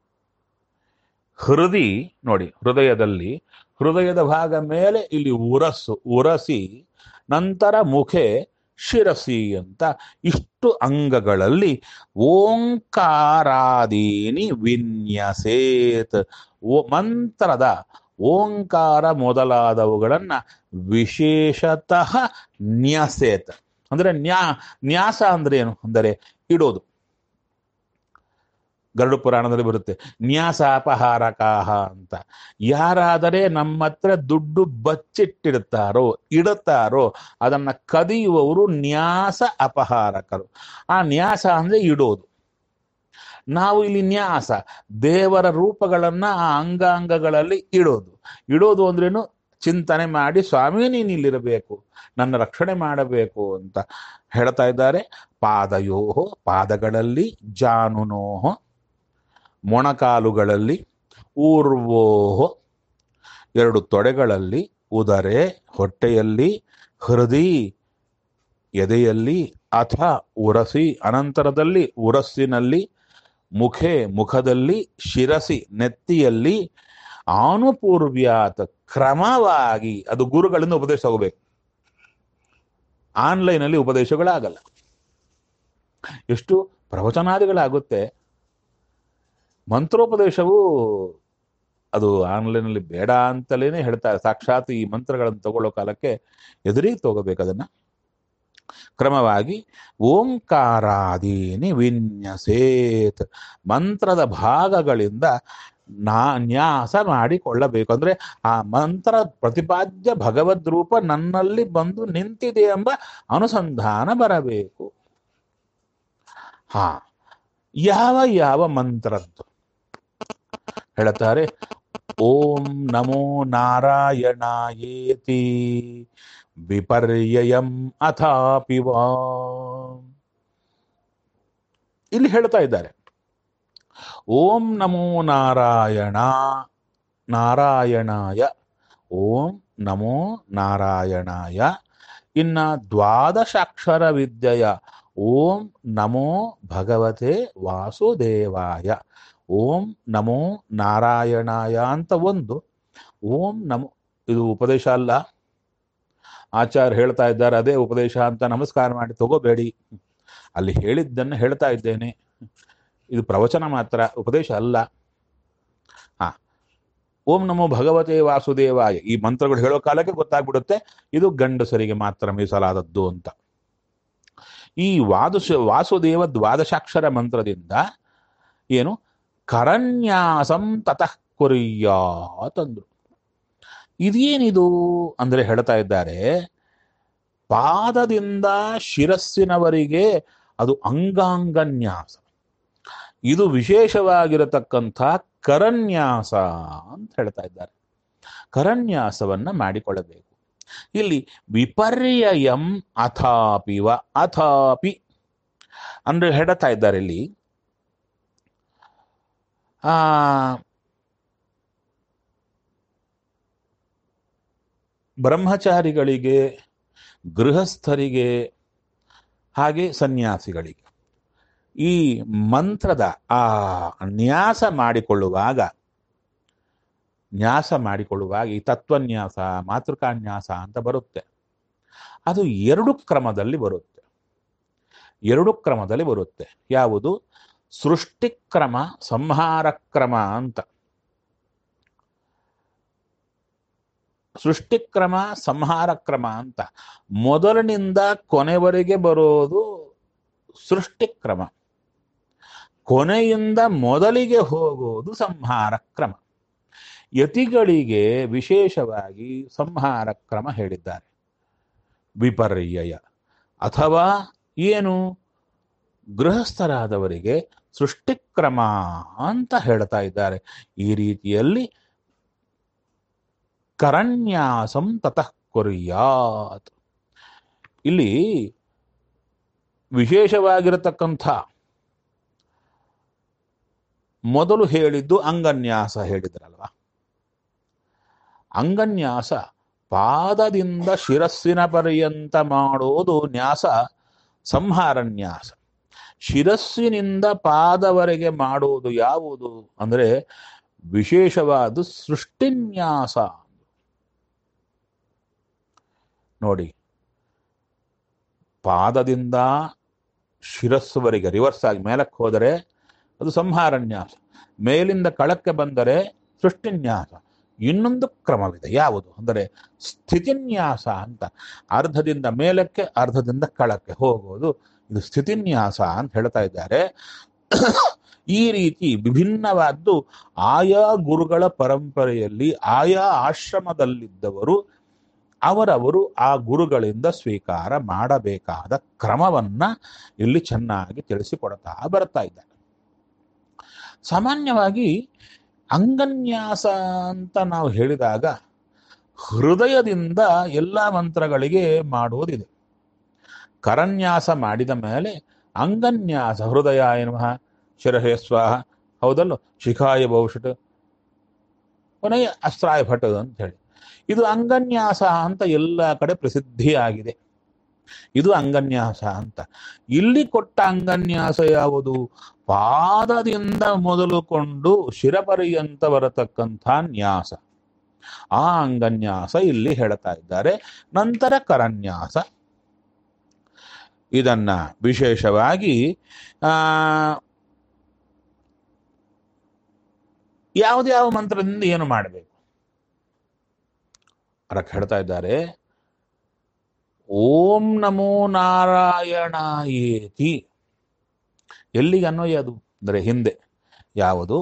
ಹೃದಯ ನೋಡಿ, ಹೃದಯದ ಭಾಗ ಮೇಲೆ ಇಲ್ಲಿ ಉರಸಿ ನಂತರ ಮುಖೆ ಶಿರಸಿ ಅಂತ ಇಷ್ಟು ಅಂಗಗಳಲ್ಲಿ ಓಂಕಾರಾದೀನಿ ವಿನ್ಯಸೇತ್. ಮಂತ್ರದ ಓಂಕಾರ ಮೊದಲಾದವುಗಳನ್ನ ವಿಶೇಷತಃ ನ್ಯಸೇತ್. ಅಂದ್ರೆ ನ್ಯಾಸ ಅಂದ್ರೆ ಏನು ಅಂದರೆ ಇಡೋದು. ಗರುಡ ಪುರಾಣದಲ್ಲಿ ಬರುತ್ತೆ ನ್ಯಾಸಾಪಹಾರಕಾಹ ಅಂತ. ಯಾರಾದರೆ ನಮ್ಮ ಹತ್ರ ದುಡ್ಡು ಇಡುತ್ತಾರೋ ಅದನ್ನ ಕದಿಯುವವರು ನ್ಯಾಸ ಅಪಹಾರಕರು. ಆ ನ್ಯಾಸ ಅಂದ್ರೆ ಇಡೋದು. ನಾವು ಇಲ್ಲಿ ನ್ಯಾಸ ದೇವರ ರೂಪಗಳನ್ನ ಆ ಅಂಗಾಂಗಗಳಲ್ಲಿ ಇಡೋದು ಅಂದ್ರೇನು, ಚಿಂತನೆ ಮಾಡಿ ಸ್ವಾಮಿ ನೀನು ಇಲ್ಲಿರಬೇಕು, ನನ್ನ ರಕ್ಷಣೆ ಮಾಡಬೇಕು ಅಂತ ಹೇಳ್ತಾ ಇದ್ದಾರೆ. ಪಾದಯೋಹೋ ಪಾದಗಳಲ್ಲಿ, ಜಾನುನೋಹೋ ಮೊಣಕಾಲುಗಳಲ್ಲಿ, ಊರ್ವೋಹೋ ಎರಡು ತೊಡೆಗಳಲ್ಲಿ, ಉದರೆ ಹೊಟ್ಟೆಯಲ್ಲಿ, ಹೃದಯ ಎದೆಯಲ್ಲಿ, ಅಥ ಉರಸಿ ಅನಂತರದಲ್ಲಿ ಉರಸ್ಸಿನಲ್ಲಿ, ಮುಖೆ ಮುಖದಲ್ಲಿ, ಶಿರಸಿ ನೆತ್ತಿಯಲ್ಲಿ, ಆನುಪೂರ್ವ್ಯಾತ್ ಕ್ರಮವಾಗಿ. ಅದು ಗುರುಗಳಿಂದ ಉಪದೇಶ ಹೋಗಬೇಕು, ಆನ್ಲೈನಲ್ಲಿ ಉಪದೇಶಗಳಾಗಲ್ಲ. ಎಷ್ಟು ಪ್ರವಚನಾದಿಗಳಾಗುತ್ತೆ, ಮಂತ್ರೋಪದೇಶವು ಅದು ಆನ್ಲೈನಲ್ಲಿ ಬೇಡ ಅಂತಲೇನೆ ಹೇಳ್ತಾರೆ. ಸಾಕ್ಷಾತ್ ಈ ಮಂತ್ರಗಳನ್ನು ತಗೊಳ್ಳೋ ಕಾಲಕ್ಕೆ ಎದುರಿಗೆ ತಗೋಬೇಕು. ಅದನ್ನ ಕ್ರಮವಾಗಿ ಓಂಕಾರಾದೀನಿ ವಿನ್ಯಸೇತ್, ಮಂತ್ರದ ಭಾಗಗಳಿಂದ ನ್ಯಾಸ ಮಾಡಿಕೊಳ್ಳಬೇಕು. ಅಂದ್ರೆ ಆ ಮಂತ್ರ ಪ್ರತಿಪಾದ್ಯ ಭಗವದ್ ರೂಪ ನನ್ನಲ್ಲಿ ಬಂದು ನಿಂತಿದೆ ಎಂಬ ಅನುಸಂಧಾನ ಬರಬೇಕು. ಯಾವ ಮಂತ್ರದ್ದು ಹೇಳ್ತಾರೆ? ಓಂ ನಮೋ ನಾರಾಯಣಾಯೇತಿ ವಿಪರ್ಯಯಂ ಅಥಾಪಿವ. ಇಲ್ಲಿ ಹೇಳ್ತಾ ಇದ್ದಾರೆ ಓಂ ನಮೋ ನಾರಾಯಣಾಯ, ಓಂ ನಮೋ ನಾರಾಯಣಾಯ. ಇನ್ನ ದ್ವಾದಶಾಕ್ಷರ ವಿದ್ಯೆಯ ಓಂ ನಮೋ ಭಗವತೆ ವಾಸುದೇವಾಯ, ಓಂ ನಮೋ ನಾರಾಯಣಾಯ ಅಂತ ಒಂದು. ಓಂ ನಮೋ, ಇದು ಉಪದೇಶ ಅಲ್ಲ, ಆಚಾರ್ಯ ಹೇಳ್ತಾ ಇದ್ದಾರೆ ಅದೇ ಉಪದೇಶ ಅಂತ ನಮಸ್ಕಾರ ಮಾಡಿ ತಗೋಬೇಡಿ. ಅಲ್ಲಿ ಹೇಳಿದ್ದನ್ನು ಹೇಳ್ತಾ ಇದ್ದೇನೆ, ಇದು ಪ್ರವಚನ ಮಾತ್ರ, ಉಪದೇಶ ಅಲ್ಲ. ಓಂ ನಮೋ ಭಗವತೆ ವಾಸುದೇವಾಯ ಈ ಮಂತ್ರಗಳು ಹೇಳೋ ಕಾಲಕ್ಕೆ ಗೊತ್ತಾಗ್ಬಿಡುತ್ತೆ ಇದು ಗಂಡಸರಿಗೆ ಮಾತ್ರ ಮೀಸಲಾದದ್ದು ಅಂತ. ಈ ವಾಸುದೇವ ದ್ವಾದಶಾಕ್ಷರ ಮಂತ್ರದಿಂದ ಏನು ಕರನ್ಯಾಸಂ ತತಃ ಕುರ್ಯಾತ್ ಅಂದ್ರು. ಇದೇನಿದು ಅಂದ್ರೆ ಹೇಳ್ತಾ ಇದ್ದಾರೆ, ಪಾದದಿಂದ ಶಿರಸ್ಸಿನವರೆಗೆ ಅದು ಅಂಗಾಂಗನ್ಯಾಸ. ಇದು ವಿಶೇಷವಾಗಿರತಕ್ಕಂಥ ಕರನ್ಯಾಸ ಅಂತ ಹೇಳ್ತಾ ಇದ್ದಾರೆ. ಕರನ್ಯಾಸವನ್ನ ಮಾಡಿಕೊಳ್ಳಬೇಕು. ಇಲ್ಲಿ ವಿಪರ್ಯಯಂ ಅಥಾಪಿವ, ಅಥಾಪಿ ಅಂದ್ರೆ ಹೇಳ್ತಾ ಇದ್ದಾರೆ ಇಲ್ಲಿ ಬ್ರಹ್ಮಚಾರಿಗಳಿಗೆ, ಗೃಹಸ್ಥರಿಗೆ, ಹಾಗೆ ಸನ್ಯಾಸಿಗಳಿಗೆ ಈ ಮಂತ್ರದ ನ್ಯಾಸ ಮಾಡಿಕೊಳ್ಳುವಾಗ ಈ ತತ್ವನ್ಯಾಸ, ಮಾತೃಕಾನ್ಯಾಸ ಅಂತ ಬರುತ್ತೆ. ಅದು ಎರಡು ಕ್ರಮದಲ್ಲಿ ಬರುತ್ತೆ. ಯಾವುದು? ಸೃಷ್ಟಿಕ್ರಮ, ಸಂಹಾರ ಕ್ರಮ ಅಂತ. ಸೃಷ್ಟಿಕ್ರಮ, ಸಂಹಾರ ಕ್ರಮ ಅಂತ ಮೊದಲಿನಿಂದ ಕೊನೆವರೆಗೆ ಬರೋದು ಸೃಷ್ಟಿಕ್ರಮ, ಕೊನೆಯಿಂದ ಮೊದಲಿಗೆ ಹೋಗೋದು ಸಂಹಾರ ಕ್ರಮ. ಯತಿಗಳಿಗೆ ವಿಶೇಷವಾಗಿ ಸಂಹಾರ ಕ್ರಮ ಹೇಳಿದ್ದಾರೆ. ವಿಪರ್ಯಯ ಅಥವಾ ಏನು ಗೃಹಸ್ಥರಾದವರಿಗೆ ಸೃಷ್ಟಿಕ್ರಮ ಅಂತ ಹೇಳ್ತಾ ಇದ್ದಾರೆ. ಈ ರೀತಿಯಲ್ಲಿ ಕರನ್ಯಾಸಂ ತತಃ ಕುರ್ಯಾತ್. ಇಲ್ಲಿ ವಿಶೇಷವಾಗಿರತಕ್ಕಂಥ ಮೊದಲು ಹೇಳಿದ್ದು ಅಂಗನ್ಯಾಸ ಹೇಳಿದ್ರಲ್ವ. ಅಂಗನ್ಯಾಸ ಪಾದದಿಂದ ಶಿರಸ್ಸಿನ ಪರ್ಯಂತ ಮಾಡೋದು ನ್ಯಾಸ, ಸಂಹಾರನ್ಯಾಸ. ಶಿರಸ್ಸಿನಿಂದ ಪಾದವರೆಗೆ ಮಾಡೋದು ಯಾವುದು ಅಂದರೆ ವಿಶೇಷವಾದ ಸೃಷ್ಟಿನ್ಯಾಸ. ನೋಡಿ, ಪಾದದಿಂದ ಶಿರಸ್ಸುವರೆಗೆ ರಿವರ್ಸ್ ಆಗಿ ಮೇಲಕ್ಕೆ ಹೋದರೆ ಅದು ಸಂಹಾರನ್ಯಾಸ, ಮೇಲಿಂದ ಕೆಳಕ್ಕೆ ಬಂದರೆ ಸೃಷ್ಟಿನ್ಯಾಸ. ಇನ್ನೊಂದು ಕ್ರಮವಿದೆ, ಯಾವುದು ಅಂದರೆ ಸ್ಥಿತಿನ್ಯಾಸ ಅಂತ. ಅರ್ಧದಿಂದ ಮೇಲಕ್ಕೆ ಅರ್ಧದಿಂದ ಕೆಳಕ್ಕೆ ಹೋಗೋದು, ಇದು ಸ್ಥಿತಿನ್ಯಾಸ ಅಂತ ಹೇಳ್ತಾ ಇದ್ದಾರೆ. ಈ ರೀತಿ ವಿಭಿನ್ನವಾದ್ದು ಆಯಾ ಗುರುಗಳ ಪರಂಪರೆಯಲ್ಲಿ ಆಯಾ ಆಶ್ರಮದಲ್ಲಿದ್ದವರು ಅವರವರು ಆ ಗುರುಗಳಿಂದ ಸ್ವೀಕಾರ ಮಾಡಬೇಕಾದ ಕ್ರಮವನ್ನ ಇಲ್ಲಿ ಚೆನ್ನಾಗಿ ತಿಳಿಸಿಕೊಡ್ತಾ ಬರ್ತಾ ಇದ್ದಾರೆ. ಸಾಮಾನ್ಯವಾಗಿ ಅಂಗನ್ಯಾಸ ಅಂತ ನಾವು ಹೇಳಿದಾಗ ಹೃದಯದಿಂದ ಎಲ್ಲ ಮಂತ್ರಗಳಿಗೆ ಮಾಡುವುದಿದೆ. ಕರನ್ಯಾಸ ಮಾಡಿದ ಮೇಲೆ ಅಂಗನ್ಯಾಸ, ಹೃದಯಾಯ ನಮಃ, ಶಿರಹೇ ಸ್ವಾಹ, ಹೌದಲ್ಲೋ, ಶಿಖಾಯ ಬಹುಷಟ್, ಕೊನೆಯ ಅಸ್ತ್ರಾಯ ಭಟ್ ಅಂತ ಹೇಳಿ ಇದು ಅಂಗನ್ಯಾಸ ಅಂತ ಎಲ್ಲ ಕಡೆ ಪ್ರಸಿದ್ಧಿಯಾಗಿದೆ. ಇದು ಅಂಗನ್ಯಾಸ ಅಂತ. ಇಲ್ಲಿ ಕೊಟ್ಟ ಅಂಗನ್ಯಾಸ ಯಾವುದು? ಪಾದದಿಂದ ಮೊದಲುಕೊಂಡು ಶಿರಪರ್ಯಂತ ಬರತಕ್ಕಂಥ ನ್ಯಾಸ, ಆ ಅಂಗನ್ಯಾಸ ಇಲ್ಲಿ ಹೇಳ್ತಾ ಇದ್ದಾರೆ. ನಂತರ ಕರನ್ಯಾಸ. ಇದನ್ನ ವಿಶೇಷವಾಗಿ ಯಾವುದ್ಯಾವ ಮಂತ್ರದಿಂದ ಏನು ಮಾಡಬೇಕು ಅದಕ್ಕೆ ಹೇಳ್ತಾ ಇದ್ದಾರೆ. ಓಂ ನಮೋ ನಾರಾಯಣಾಯೇತಿ ಎಲ್ಲಿಗೆ ಅನ್ವಯ ಅದು ಅಂದರೆ ಹಿಂದೆ ಯಾವುದು?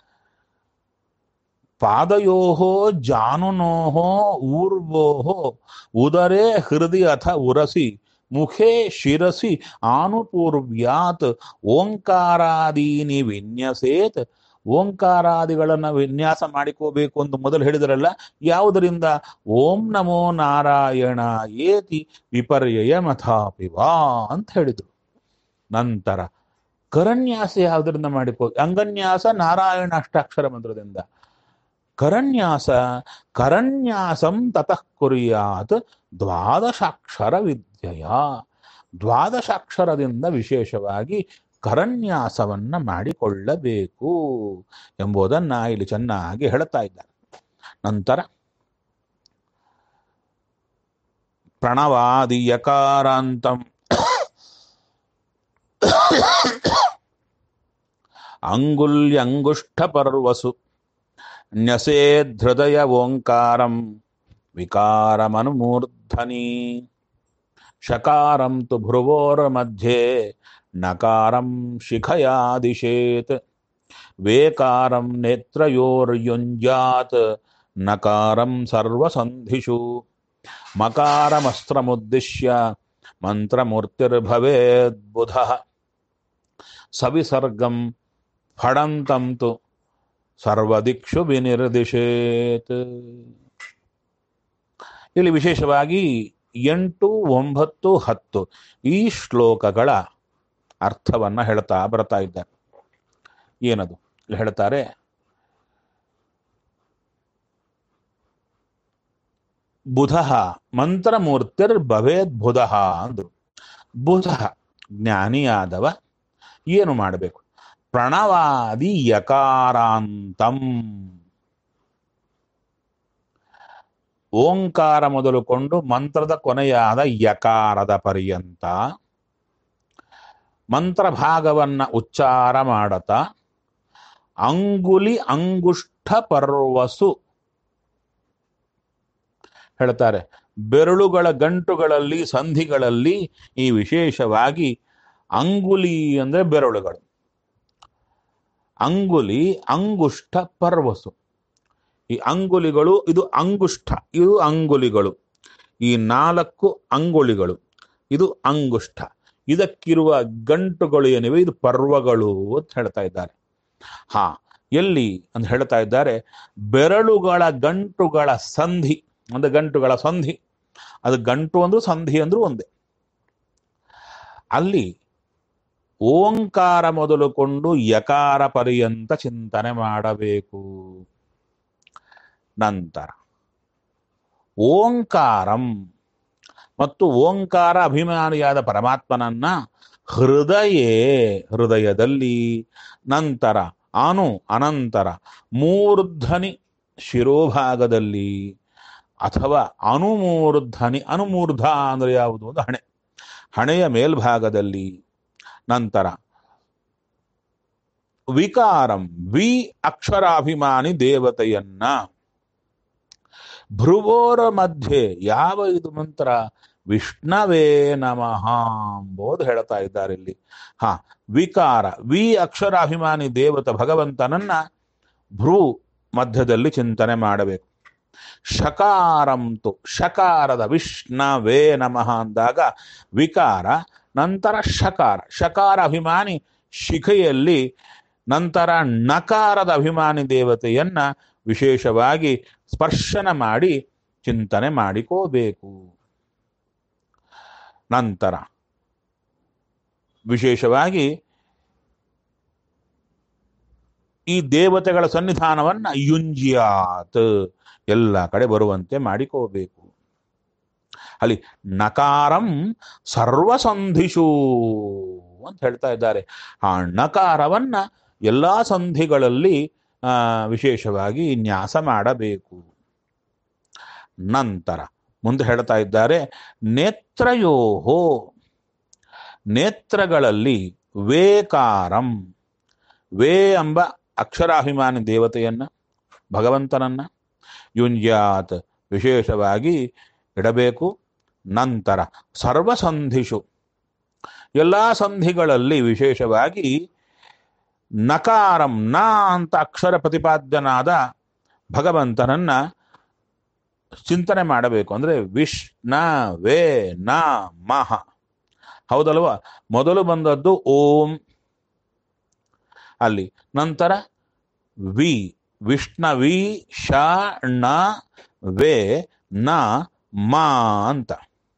ಪಾದಯೋಹೋ ಜಾನುನೋಹೋ ಊರ್ವೋಹೋ ಉದರೇ ಹೃದಯ ಅಥ ಉರಸಿ ಮುಖೇ ಶಿರಸಿ ಆನುಪೂರ್ವ್ಯಾತ್ ಓಂಕಾರಾದೀನಿ ವಿನ್ಯಸೇತ್. ಓಂಕಾರಾದಿಗಳನ್ನು ವಿನ್ಯಾಸ ಮಾಡಿಕೋಬೇಕು ಅಂತ ಮೊದಲು ಹೇಳಿದ್ರಲ್ಲ, ಯಾವುದರಿಂದ? ಓಂ ನಮೋ ನಾರಾಯಣ ಏತಿ ವಿಪರ್ಯಯ ಮಥಾಪಿವಾ ಅಂತ ಹೇಳಿದ್ರು. ನಂತರ ಕರನ್ಯಾಸ ಯಾವುದರಿಂದ ಮಾಡಿಕೋ? ಅಂಗನ್ಯಾಸ ನಾರಾಯಣ ಅಷ್ಟಾಕ್ಷರ ಮಂತ್ರದಿಂದ. ಕರನ್ಯಾಸ ಕರನ್ಯಾಸಂ ತತಃ ಕುರ್ಯಾತ್ ದ್ವಾದಶಾಕ್ಷರ ವಿದ್ಯೆಯ. ದ್ವಾದಶಾಕ್ಷರದಿಂದ ವಿಶೇಷವಾಗಿ ಕರನ್ಯಾಸವನ್ನ ಮಾಡಿಕೊಳ್ಳಬೇಕು ಎಂಬುದನ್ನ ಇಲ್ಲಿ ಚೆನ್ನಾಗಿ ಹೇಳ್ತಾ ಇದ್ದಾರೆ. ನಂತರ ಪ್ರಣವಾದಿ ಯಕಾರಾಂತಂ ಅಂಗುಲ್ಯಂಗುಷ್ಠ ಪರ್ವಸು ನ್ಯಸೇಧೃದಯ ಓಂಕಾರಂ ವಿಕಾರಮನುಮೂರ್ಧನಿ ಶಕಾರಂ ತು ಭ್ರುವೋರ್ ಮಧ್ಯೆ ನಕಾರಂ ಶಿಖಯಾದಿಶೇತ್ ವೇಕಾರಂ ನೇತ್ರಯೋರ್ಯುಂಜಾತ್ ನಕಾರಂ ಸರ್ವಸಂಧಿಷು ಮಕಾರಮಸ್ತ್ರಮುದ್ದಿಶ್ಯ ಮಂತ್ರಮೂರ್ತಿರ್ಭವೇದ್ಬುಧಃ ಸವಿಸರ್ಗಂ ಫಡಂತಂ ತು ಸರ್ವದಿಕ್ಷು ವಿನಿರ್ದಿಶೇತ್. ಇಲ್ಲಿ ವಿಶೇಷವಾಗಿ 8, 9, 10 ಈ ಶ್ಲೋಕಗಳ ಅರ್ಥವನ್ನ ಹೇಳ್ತಾ ಬರ್ತಾ ಇದ್ದಾರೆ. ಏನದು ಇಲ್ಲಿ ಹೇಳ್ತಾರೆ? ಬುಧ ಮಂತ್ರಮೂರ್ತಿರ್ ಭವೇದ್ ಬುಧ ಅಂದ್ರು. ಬುಧ ಜ್ಞಾನಿಯಾದವ ಏನು ಮಾಡಬೇಕು? ಪ್ರಣವಾದಿ ಯಕಾರಾಂತಂ, ಓಂಕಾರ ಮೊದಲುಕೊಂಡು ಮಂತ್ರದ ಕೊನೆಯಾದ ಯಕಾರದ ಪರ್ಯಂತ ಮಂತ್ರ ಭಾಗವನ್ನ ಉಚ್ಚಾರ ಮಾಡತ ಅಂಗುಲಿ ಅಂಗುಷ್ಠ ಪರ್ವಸು ಹೇಳ್ತಾರೆ. ಬೆರಳುಗಳ ಗಂಟುಗಳಲ್ಲಿ ಸಂಧಿಗಳಲ್ಲಿ ಈ ವಿಶೇಷವಾಗಿ ಅಂಗುಲಿ ಅಂದ್ರೆ ಬೆರಳುಗಳು, ಅಂಗುಲಿ ಅಂಗುಷ್ಠ ಪರ್ವಸು. ಈ ಅಂಗುಲಿಗಳು, ಇದು ಅಂಗುಷ್ಠ, ಇದು ಅಂಗುಲಿಗಳು. ಈ 4 ಅಂಗುಲಿಗಳು, ಇದು ಅಂಗುಷ್ಠ. ಇದಕ್ಕಿರುವ ಗಂಟುಗಳು ಏನಿವೆ ಇದು ಪರ್ವಗಳು ಅಂತ ಹೇಳ್ತಾ ಇದ್ದಾರೆ. ಎಲ್ಲಿ ಅಂತ ಹೇಳ್ತಾ ಇದ್ದಾರೆ? ಬೆರಳುಗಳ ಗಂಟುಗಳ ಸಂಧಿ ಅಂದ್ರೆ ಗಂಟುಗಳ ಸಂಧಿ, ಅದು ಗಂಟು ಅಂದ್ರೂ ಸಂಧಿ ಅಂದ್ರೂ ಒಂದೇ. ಅಲ್ಲಿ ಓಂಕಾರ ಮೊದಲುಕೊಂಡು ಯಕಾರ ಪರ್ಯಂತ ಚಿಂತನೆ ಮಾಡಬೇಕು. ನಂತರ ಓಂಕಾರಂ ಮತ್ತು ಓಂಕಾರ ಅಭಿಮಾನಿಯಾದ ಪರಮಾತ್ಮನನ್ನ ಹೃದಯದಲ್ಲಿ, ನಂತರ ಅನಂತರ ಮೂರ್ಧನಿ ಶಿರೋಭಾಗದಲ್ಲಿ, ಅಥವಾ ಅನುಮೂರ್ಧ ಅಂದ್ರೆ ಯಾವುದು ಒಂದು ಹಣೆಯ ಮೇಲ್ಭಾಗದಲ್ಲಿ, ನಂತರ ವಿಕಾರಂ ಅಕ್ಷರಾಭಿಮಾನಿ ದೇವತೆಯನ್ನ ಭ್ರುವೋರ ಮಧ್ಯೆ ಯಾವ ಇದು ಮಂತ್ರ ವಿಷ್ಣವೇ ನಮಃ ಎಂಬುದು ಹೇಳ್ತಾ ಇದ್ದಾರೆ ಇಲ್ಲಿ. ವಿಕಾರ ಅಕ್ಷರಾಭಿಮಾನಿ ದೇವತ ಭಗವಂತನನ್ನ ಭ್ರೂ ಮಧ್ಯದಲ್ಲಿ ಚಿಂತನೆ ಮಾಡಬೇಕು. ಶಕಾರಂತು ಶಕಾರದ ವಿಷ್ಣವೇ ನಮಃ ಅಂದಾಗ ವಿಕಾರ, ನಂತರ ಶಕಾರ ಅಭಿಮಾನಿ ಶಿಖೆಯಲ್ಲಿ, ನಂತರ ನಕಾರದ ಅಭಿಮಾನಿ ದೇವತೆಯನ್ನ ವಿಶೇಷವಾಗಿ ಸ್ಪರ್ಶನ ಮಾಡಿ ಚಿಂತನೆ ಮಾಡಿಕೋಬೇಕು. ನಂತರ ವಿಶೇಷವಾಗಿ ಈ ದೇವತೆಗಳ ಸನ್ನಿಧಾನವನ್ನ ಯುಂಜಿಯಾತ್ ಎಲ್ಲ ಕಡೆ ಬರುವಂತೆ ಮಾಡಿಕೋಬೇಕು. ಅಲ್ಲಿ ನಕಾರಂ ಸರ್ವಸಂಧಿಷು ಅಂತ ಹೇಳ್ತಾ ಇದ್ದಾರೆ. ಆ ನಕಾರವನ್ನ ಎಲ್ಲಾ ಸಂಧಿಗಳಲ್ಲಿ ವಿಶೇಷವಾಗಿ ನ್ಯಾಸ ಮಾಡಬೇಕು. ನಂತರ ಮುಂದೆ ಹೇಳ್ತಾ ಇದ್ದಾರೆ, ನೇತ್ರಯೋಹೋ ನೇತ್ರಗಳಲ್ಲಿ ವೇಕಾರಂ ಎಂಬ ಅಕ್ಷರಾಭಿಮಾನಿ ದೇವತೆಯನ್ನ ಭಗವಂತನನ್ನ ಯುಂಜ್ಯಾತ್ ವಿಶೇಷವಾಗಿ ಇಡಬೇಕು. ನಂತರ ಸರ್ವಸಂಧಿಷು ಎಲ್ಲ ಸಂಧಿಗಳಲ್ಲಿ ವಿಶೇಷವಾಗಿ ನಕಾರಂ ಅಂತ ಅಕ್ಷರ ಪ್ರತಿಪಾದ್ಯನಾದ ಭಗವಂತನನ್ನ ಚಿಂತನೆ ಮಾಡಬೇಕು. ಅಂದ್ರೆ ವಿಷ್ಣವೇ ನಮಃ, ಹೌದಲ್ವಾ? ಮೊದಲು ಬಂದದ್ದು ಓಂ, ಅಲ್ಲಿ ನಂತರ ವಿಷ್ಣವಿ ವೇ ನ ಮ ಅಂತ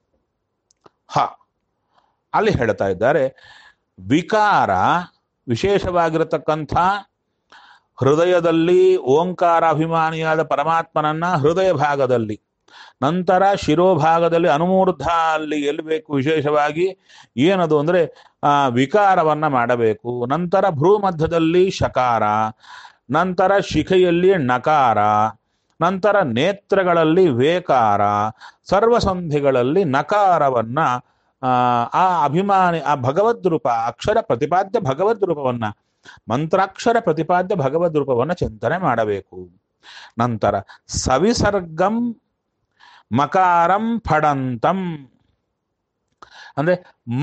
ಅಲ್ಲಿ ಹೇಳ್ತಾ ಇದ್ದಾರೆ. ವಿಕಾರ ವಿಶೇಷವಾಗಿರತಕ್ಕಂಥ ಹೃದಯದಲ್ಲಿ ಓಂಕಾರಾಭಿಮಾನಿಯಾದ ಪರಮಾತ್ಮನನ್ನ ಹೃದಯ ಭಾಗದಲ್ಲಿ, ನಂತರ ಶಿರೋಭಾಗದಲ್ಲಿ ಅನುಮೂರ್ಧ ಅಲ್ಲಿ ಎಲ್ಬೇಕು ವಿಶೇಷವಾಗಿ ಏನದು ಅಂದ್ರೆ ವಿಕಾರವನ್ನ ಮಾಡಬೇಕು. ನಂತರ ಭ್ರೂ ಮಧ್ಯದಲ್ಲಿ ಶಕಾರ, ನಂತರ ಶಿಖೆಯಲ್ಲಿ ನಕಾರ, ನಂತರ ನೇತ್ರಗಳಲ್ಲಿ ವೇಕಾರ, ಸರ್ವಸಂಧಿಗಳಲ್ಲಿ ನಕಾರವನ್ನ ಆ ಅಭಿಮಾನಿ ಆ ಭಗವದ್ ರೂಪ ಅಕ್ಷರ ಪ್ರತಿಪಾದ್ಯ ಭಗವದ್ ರೂಪವನ್ನ ಮಂತ್ರಾಕ್ಷರ ಪ್ರತಿಪಾದ್ಯ ಭಗವದ್ ರೂಪವನ್ನ ಚಿಂತನೆ ಮಾಡಬೇಕು. ನಂತರ ಸವಿಸರ್ಗಂ ಮಕಾರಂ ಫಡಂತಂ ಅಂದ್ರೆ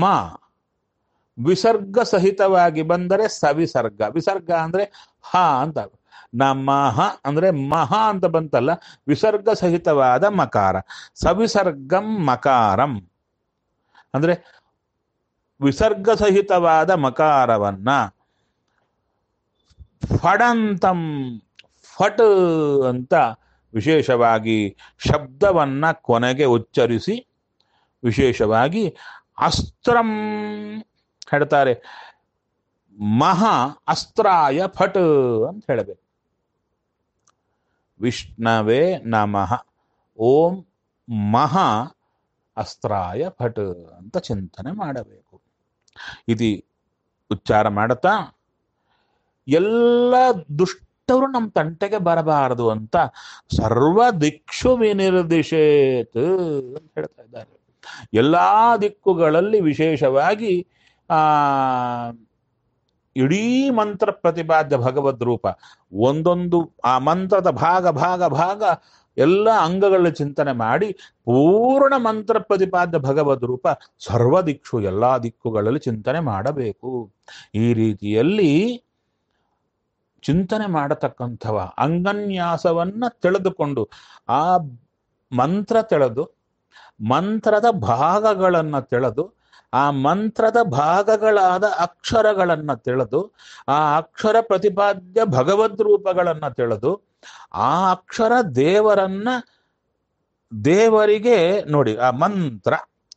ವಿಸರ್ಗ ಸಹಿತವಾಗಿ ಬಂದರೆ ಸವಿಸರ್ಗ, ವಿಸರ್ಗ ಅಂದ್ರೆ ಅಂತ, ನಮಃ ಅಂದ್ರೆ ಮಹ ಅಂತ ಬಂತಲ್ಲ, ವಿಸರ್ಗ ಸಹಿತವಾದ ಮಕಾರ. ಸವಿಸರ್ಗಂ ಮಕಾರಂ ಅಂದ್ರೆ ವಿಸರ್ಗ ಸಹಿತವಾದ ಮಕಾರವನ್ನ ಫಡಂತಂ ಫಟ್ ಅಂತ ವಿಶೇಷವಾಗಿ ಶಬ್ದವನ್ನ ಕೊನೆಗೆ ಉಚ್ಚರಿಸಿ ವಿಶೇಷವಾಗಿ ಅಸ್ತ್ರಂ ಹೇಳ್ತಾರೆ. ಮಹಾ ಅಸ್ತ್ರಾಯ ಫಟ್ ಅಂತ ಹೇಳಬೇಕು. ವಿಷ್ಣವೇ ನಮಃ ಓಂ ಮಹಾ ಅಸ್ತ್ರಾಯ ಫಟ್ ಅಂತ ಚಿಂತನೆ ಮಾಡಬೇಕು. ಇದು ಉಚ್ಚಾರ ಮಾಡುತ್ತಾ ಎಲ್ಲ ದುಷ್ಟರು ನಮ್ಮ ತಂಟೆಗೆ ಬರಬಾರದು ಅಂತ ಸರ್ವ ದಿಕ್ಷು ವಿನಿರ್ದಿಶೇತ್ ಅಂತ ಹೇಳ್ತಾ ಇದ್ದಾರೆ. ಎಲ್ಲಾ ದಿಕ್ಕುಗಳಲ್ಲಿ ವಿಶೇಷವಾಗಿ ಇಡೀ ಮಂತ್ರ ಪ್ರತಿಪಾದ್ಯ ಭಗವದ್ ರೂಪ ಒಂದೊಂದು ಆ ಮಂತ್ರದ ಭಾಗ ಎಲ್ಲ ಅಂಗಗಳಲ್ಲಿ ಚಿಂತನೆ ಮಾಡಿ ಪೂರ್ಣ ಮಂತ್ರ ಪ್ರತಿಪಾದ್ಯ ಭಗವದ್ ರೂಪ ಸರ್ವ ದಿಕ್ಷು ಎಲ್ಲಾ ದಿಕ್ಕುಗಳಲ್ಲಿ ಚಿಂತನೆ ಮಾಡಬೇಕು. ಈ ರೀತಿಯಲ್ಲಿ ಚಿಂತನೆ ಮಾಡತಕ್ಕಂಥವ ಅಂಗನ್ಯಾಸವನ್ನ ತಿಳಿದುಕೊಂಡು ಆ ಮಂತ್ರ ತಿಳಿದು ಮಂತ್ರದ ಭಾಗಗಳನ್ನ ತಿಳಿದು ಆ ಮಂತ್ರದ ಭಾಗಗಳಾದ ಅಕ್ಷರಗಳನ್ನ ತಿಳಿದು ಆ ಅಕ್ಷರ ಪ್ರತಿಪಾದ್ಯ ಭಗವದ್ ರೂಪಗಳನ್ನ ತಿಳಿದು ಆ ಅಕ್ಷರ ದೇವರಿಗೆ ನೋಡಿ ಆ ಮಂತ್ರ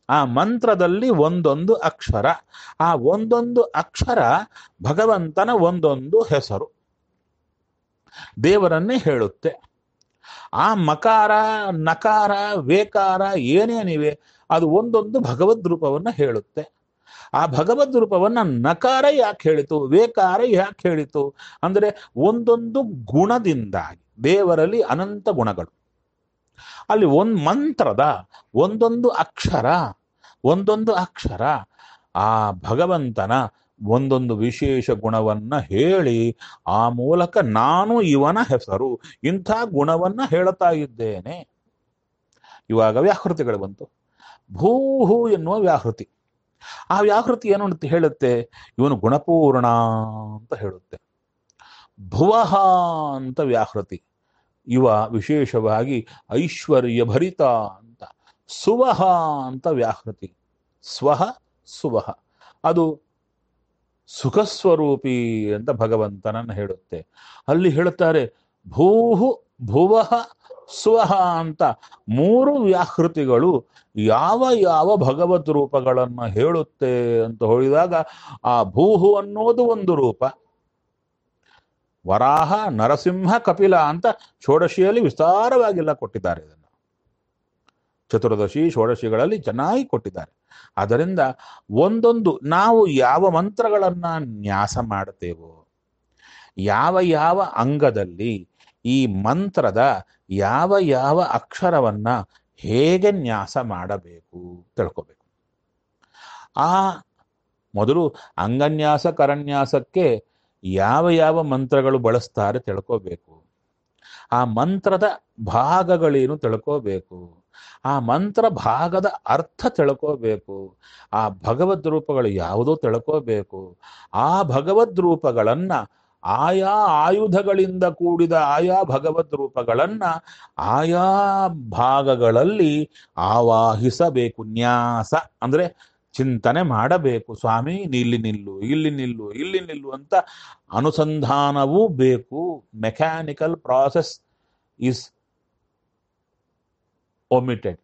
ಆ ಮಂತ್ರದಲ್ಲಿ ಒಂದೊಂದು ಅಕ್ಷರ, ಆ ಒಂದೊಂದು ಅಕ್ಷರ ಭಗವಂತನ ಒಂದೊಂದು ಹೆಸರು, ದೇವರನ್ನೇ ಹೇಳುತ್ತೆ. ಆ ಮಕಾರ, ನಕಾರ, ವೇಕಾರ ಏನೇನಿವೆ ಅದು ಒಂದೊಂದು ಭಗವದ್ ರೂಪವನ್ನ ಹೇಳುತ್ತೆ. ಆ ಭಗವದ್ ರೂಪವನ್ನ ನಕಾರ ಯಾಕೆ ಹೇಳಿತು, ವೇಕಾರ ಯಾಕೆ ಹೇಳಿತು ಅಂದ್ರೆ ಒಂದೊಂದು ಗುಣದಿಂದಾಗಿ. ದೇವರಲ್ಲಿ ಅನಂತ ಗುಣಗಳು. ಅಲ್ಲಿ ಒಂದು ಮಂತ್ರದ ಒಂದೊಂದು ಅಕ್ಷರ, ಒಂದೊಂದು ಅಕ್ಷರ ಆ ಭಗವಂತನ ಒಂದೊಂದು ವಿಶೇಷ ಗುಣವನ್ನ ಹೇಳಿ ಆ ಮೂಲಕ ನಾನು ಇವನ ಹೆಸರು ಇಂಥ ಗುಣವನ್ನ ಹೇಳ್ತಾ ಇದ್ದೇನೆ. ಇವಾಗ ವ್ಯಾಹೃತಿಗಳು ಬಂತು. ಭೂಹು ಎನ್ನುವ ವ್ಯಾಹೃತಿ. ಆ ವ್ಯಾಹೃತಿ ಏನು ಅಂತ ಹೇಳುತ್ತೆ, ಇವನು ಗುಣಪೂರ್ಣ ಅಂತ ಹೇಳುತ್ತೆ. ಭುವಃ ಅಂತ ವ್ಯಾಹೃತಿ, ಇವ ವಿಶೇಷವಾಗಿ ಐಶ್ವರ್ಯ ಭರಿತ ಅಂತ. ಸುವಹ ಅಂತ ವ್ಯಾಹೃತಿ, ಸ್ವಹ ಸುವಹ, ಅದು ಸುಖಸ್ವರೂಪಿ ಅಂತ ಭಗವಂತನನ್ನು ಹೇಳುತ್ತೆ. ಅಲ್ಲಿ ಹೇಳುತ್ತಾರೆ ಭೂಹು ಭುವಃ ಸ್ವಹ ಅಂತ ಮೂರು ವ್ಯಾಹೃತಿಗಳು ಯಾವ ಯಾವ ಭಗವದ್ ರೂಪಗಳನ್ನು ಹೇಳುತ್ತೆ ಅಂತ ಹೇಳಿದಾಗ, ಆ ಭೂಹು ಅನ್ನೋದು ಒಂದು ರೂಪ. ವರಾಹ, ನರಸಿಂಹ, ಕಪಿಲ ಅಂತ ಷೋಡಶಿಯಲ್ಲಿ ವಿಸ್ತಾರವಾಗಿಲ್ಲ ಕೊಟ್ಟಿದ್ದಾರೆ. ಇದನ್ನು ಚತುರ್ದಶಿ ಷೋಡಶಿಗಳಲ್ಲಿ ಚೆನ್ನಾಗಿ ಕೊಟ್ಟಿದ್ದಾರೆ. ಆದ್ದರಿಂದ ಒಂದೊಂದು ನಾವು ಯಾವ ಮಂತ್ರಗಳನ್ನ ನ್ಯಾಸ ಮಾಡುತ್ತೇವೋ, ಯಾವ ಯಾವ ಅಂಗದಲ್ಲಿ ಈ ಮಂತ್ರದ ಯಾವ ಯಾವ ಅಕ್ಷರವನ್ನ ಹೇಗೆ ನ್ಯಾಸ ಮಾಡಬೇಕು ತಿಳ್ಕೋಬೇಕು. ಆ ಮೊದಲು ಅಂಗನ್ಯಾಸ ಕರನ್ಯಾಸಕ್ಕೆ ಯಾವ ಯಾವ ಮಂತ್ರಗಳು ಬಳಸ್ತಾರೆ ತಿಳ್ಕೋಬೇಕು. ಆ ಮಂತ್ರದ ಭಾಗಗಳೇನು ತಿಳ್ಕೋಬೇಕು. ಆ ಮಂತ್ರ ಭಾಗದ ಅರ್ಥ ತಿಳ್ಕೋಬೇಕು. ಆ ಭಗವದ್ ರೂಪಗಳು ಯಾವುದೋ ತಿಳ್ಕೋಬೇಕು. ಆ ಭಗವದ್ ರೂಪಗಳನ್ನ ಆಯಾ ಆಯುಧಗಳಿಂದ ಕೂಡಿದ ಆಯಾ ಭಗವದ್ ರೂಪಗಳನ್ನ ಆಯಾ ಭಾಗಗಳಲ್ಲಿ ಆವಾಹಿಸಬೇಕು. ನ್ಯಾಸ ಅಂದ್ರೆ ಚಿಂತನೆ ಮಾಡಬೇಕು. ಸ್ವಾಮಿ ಇಲ್ಲಿ ನಿಲ್ಲು, ಇಲ್ಲಿ ನಿಲ್ಲು, ಇಲ್ಲಿ ನಿಲ್ಲು ಅಂತ ಅನುಸಂಧಾನವೂ ಬೇಕು. Mechanical process is omitted.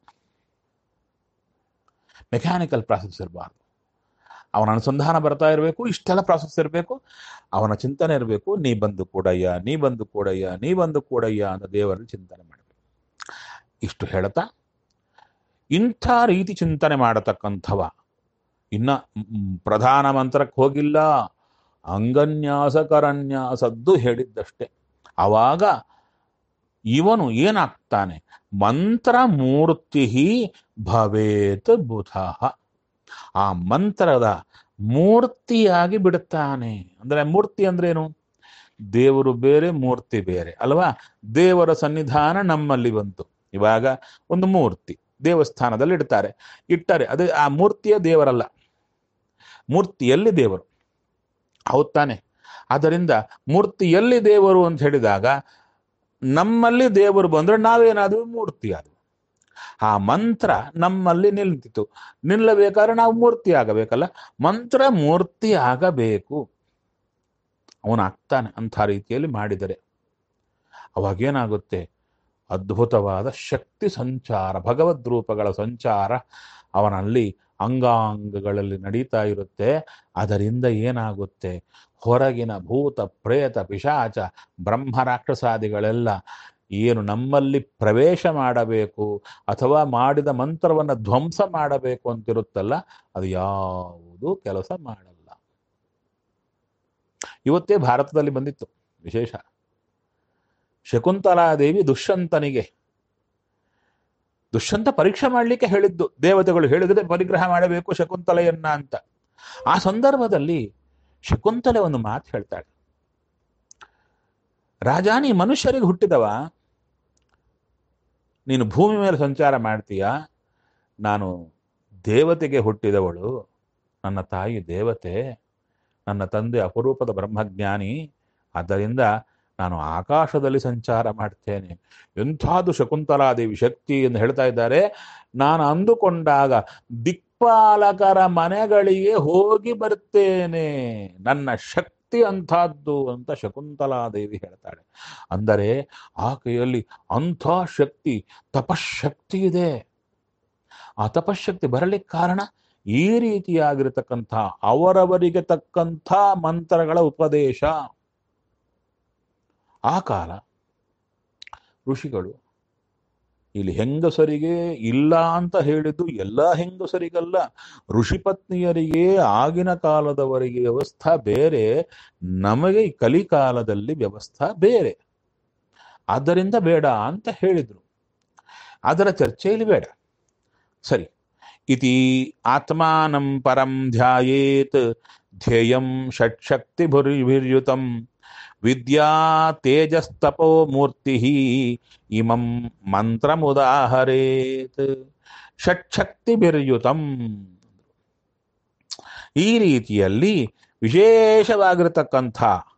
Mechanical process ಇರಬಾರ್ದು. ಅವನ ಅನುಸಂಧಾನ ಬರ್ತಾ ಇರಬೇಕು, ಇಷ್ಟೆಲ್ಲ ಪ್ರಾಸೆಸ್ ಇರಬೇಕು, ಅವನ ಚಿಂತನೆ ಇರಬೇಕು. ನೀ ಬಂದು ಕೂಡಯ್ಯ, ನೀ ಬಂದು ಕೂಡಯ್ಯ, ನೀ ಬಂದು ಕೂಡಯ್ಯ ಅಂತ ದೇವರಲ್ಲಿ ಚಿಂತನೆ ಮಾಡಬೇಕು. ಇಷ್ಟು ಹೇಳ್ತಾ ಇಂಥ ರೀತಿ ಚಿಂತನೆ ಮಾಡತಕ್ಕಂಥವ ಇನ್ನ ಪ್ರಧಾನ ಮಂತ್ರಕ್ಕೆ ಹೋಗಿಲ್ಲ, ಅಂಗನ್ಯಾಸ ಕರನ್ಯಾಸದ್ದು ಹೇಳಿದ್ದಷ್ಟೇ. ಆವಾಗ ಇವನು ಏನಾಗ್ತಾನೆ, ಮಂತ್ರ ಮೂರ್ತಿ ಭವೇತ್ ಬುಧ. ಆ ಮಂತ್ರದ ಮೂರ್ತಿಯಾಗಿ ಬಿಡುತ್ತಾನೆ. ಅಂದ್ರೆ ಮೂರ್ತಿ ಅಂದ್ರೇನು, ದೇವರು ಬೇರೆ ಮೂರ್ತಿ ಬೇರೆ ಅಲ್ವಾ. ದೇವರ ಸನ್ನಿಧಾನ ನಮ್ಮಲ್ಲಿ ಬಂತು. ಇವಾಗ ಒಂದು ಮೂರ್ತಿ ದೇವಸ್ಥಾನದಲ್ಲಿ ಇಟ್ಟರೆ ಅದೇ ಆ ಮೂರ್ತಿಯ ದೇವರಲ್ಲ, ಮೂರ್ತಿಯಲ್ಲಿ ದೇವರು. ಹೌದ್ ತಾನೆ. ಆದ್ದರಿಂದ ಮೂರ್ತಿಯಲ್ಲಿ ದೇವರು ಅಂತ ಹೇಳಿದಾಗ ನಮ್ಮಲ್ಲಿ ದೇವರು ಬಂದ್ರೆ ನಾವೇನಾದ್ರೂ ಮೂರ್ತಿ ಆದ್ವು. ಆ ಮಂತ್ರ ನಮ್ಮಲ್ಲಿ ನಿಲ್ತಿತ್ತು, ನಿಲ್ಲಬೇಕಾದ್ರೆ ನಾವು ಮೂರ್ತಿ ಆಗಬೇಕಲ್ಲ. ಮಂತ್ರ ಮೂರ್ತಿ ಆಗಬೇಕು, ಅವನಾಗ್ತಾನೆ. ಅಂಥ ರೀತಿಯಲ್ಲಿ ಮಾಡಿದರೆ ಅವಾಗೇನಾಗುತ್ತೆ, ಅದ್ಭುತವಾದ ಶಕ್ತಿ ಸಂಚಾರ, ಭಗವದ್ ರೂಪಗಳ ಸಂಚಾರ ಅವನಲ್ಲಿ ಅಂಗಾಂಗಗಳಲ್ಲಿ ನಡೀತಾ ಇರುತ್ತೆ. ಅದರಿಂದ ಏನಾಗುತ್ತೆ, ಹೊರಗಿನ ಭೂತ ಪ್ರೇತ ಪಿಶಾಚ ಬ್ರಹ್ಮ ರಾಕ್ಷಸಾದಿಗಳೆಲ್ಲ ಏನು ನಮ್ಮಲ್ಲಿ ಪ್ರವೇಶ ಮಾಡಬೇಕು ಅಥವಾ ಮಾಡಿದ ಮಂತ್ರವನ್ನು ಧ್ವಂಸ ಮಾಡಬೇಕು ಅಂತಿರುತ್ತಲ್ಲ, ಅದು ಯಾವುದೂ ಕೆಲಸ ಮಾಡಲ್ಲ. ಇವತ್ತೇ ಭಾರತದಲ್ಲಿ ಬಂದಿತ್ತು ವಿಶೇಷ. ಶಕುಂತಲಾದೇವಿ ದುಷ್ಯಂತ ಪರೀಕ್ಷೆ ಮಾಡಲಿಕ್ಕೆ ಹೇಳಿದ್ದು. ದೇವತೆಗಳು ಹೇಳಿದ್ರೆ ಪರಿಗ್ರಹ ಮಾಡಬೇಕು ಶಕುಂತಲೆಯನ್ನ ಅಂತ. ಆ ಸಂದರ್ಭದಲ್ಲಿ ಶಕುಂತಲೆ ಒಂದು ಮಾತು ಹೇಳ್ತಾಳೆ, ರಾಜ ನೀ ಮನುಷ್ಯರಿಗೆ ಹುಟ್ಟಿದವ, ನೀನು ಭೂಮಿ ಮೇಲೆ ಸಂಚಾರ ಮಾಡ್ತೀಯ. ನಾನು ದೇವತೆಗೆ ಹುಟ್ಟಿದವಳು, ನನ್ನ ತಾಯಿ ದೇವತೆ, ನನ್ನ ತಂದೆ ಅಪರೂಪದ ಬ್ರಹ್ಮಜ್ಞಾನಿ. ಆದ್ದರಿಂದ ನಾನು ಆಕಾಶದಲ್ಲಿ ಸಂಚಾರ ಮಾಡ್ತೇನೆ. ಎಂಥದ್ದು ಶಕುಂತಲಾದೇವಿ ಶಕ್ತಿ ಎಂದು ಹೇಳ್ತಾ ಇದ್ದಾರೆ. ನಾನು ಅಂದುಕೊಂಡಾಗ ದಿಕ್ಪಾಲಕರ ಮನೆಗಳಿಗೆ ಹೋಗಿ ಬರ್ತೇನೆ, ನನ್ನ ಶಕ್ತಿ ಅಂಥದ್ದು ಅಂತ ಶಕುಂತಲಾದೇವಿ ಹೇಳ್ತಾಳೆ. ಅಂದರೆ ಆಕೆಯಲ್ಲಿ ಅಂಥ ಶಕ್ತಿ, ತಪಶಕ್ತಿ ಇದೆ. ಆ ತಪಶಕ್ತಿ ಬರಲಿಕ್ಕೆ ಕಾರಣ ಈ ರೀತಿಯಾಗಿರತಕ್ಕಂಥ ಅವರವರಿಗೆ ತಕ್ಕಂಥ ಮಂತ್ರಗಳ ಉಪದೇಶ. ಆ ಕಾಲ ಋಷಿಗಳು ಇಲ್ಲಿ ಹೆಂಗಸರಿಗೆ ಇಲ್ಲ ಅಂತ ಹೇಳಿದ್ದು ಎಲ್ಲ ಹೆಂಗಸರಿಗಲ್ಲ, ಋಷಿ ಪತ್ನಿಯರಿಗೆ ಆಗಿನ ಕಾಲದವರಿಗೆ ವ್ಯವಸ್ಥಾ ಬೇರೆ, ನಮಗೆ ಈ ಕಲಿಕಾಲದಲ್ಲಿ ವ್ಯವಸ್ಥಾ ಬೇರೆ. ಆದ್ದರಿಂದ ಬೇಡ ಅಂತ ಹೇಳಿದ್ರು. ಅದರ ಚರ್ಚೆಯಲ್ಲಿ ಬೇಡ. ಸರಿ, ಇತಿ ಆತ್ಮಾನಂ ಪರಂ ಧ್ಯಾಯೇತ್ ಧ್ಯೇಯಂ ಷಟ್ಶಕ್ತಿಭಿರ್ಯುತಂ ವಿದ್ಯಾ ತೇಜಸ್ತಪೋ ಮೂರ್ತಿ ಇಮಂ ಮಂತ್ರಮುದಾಹರೇತ್. ಷಟ್ಶಕ್ತಿಭಿರ್ಯುತಂ, ಈ ರೀತಿಯಲ್ಲಿ ವಿಶೇಷವಾಗಿರತಕ್ಕಂಥ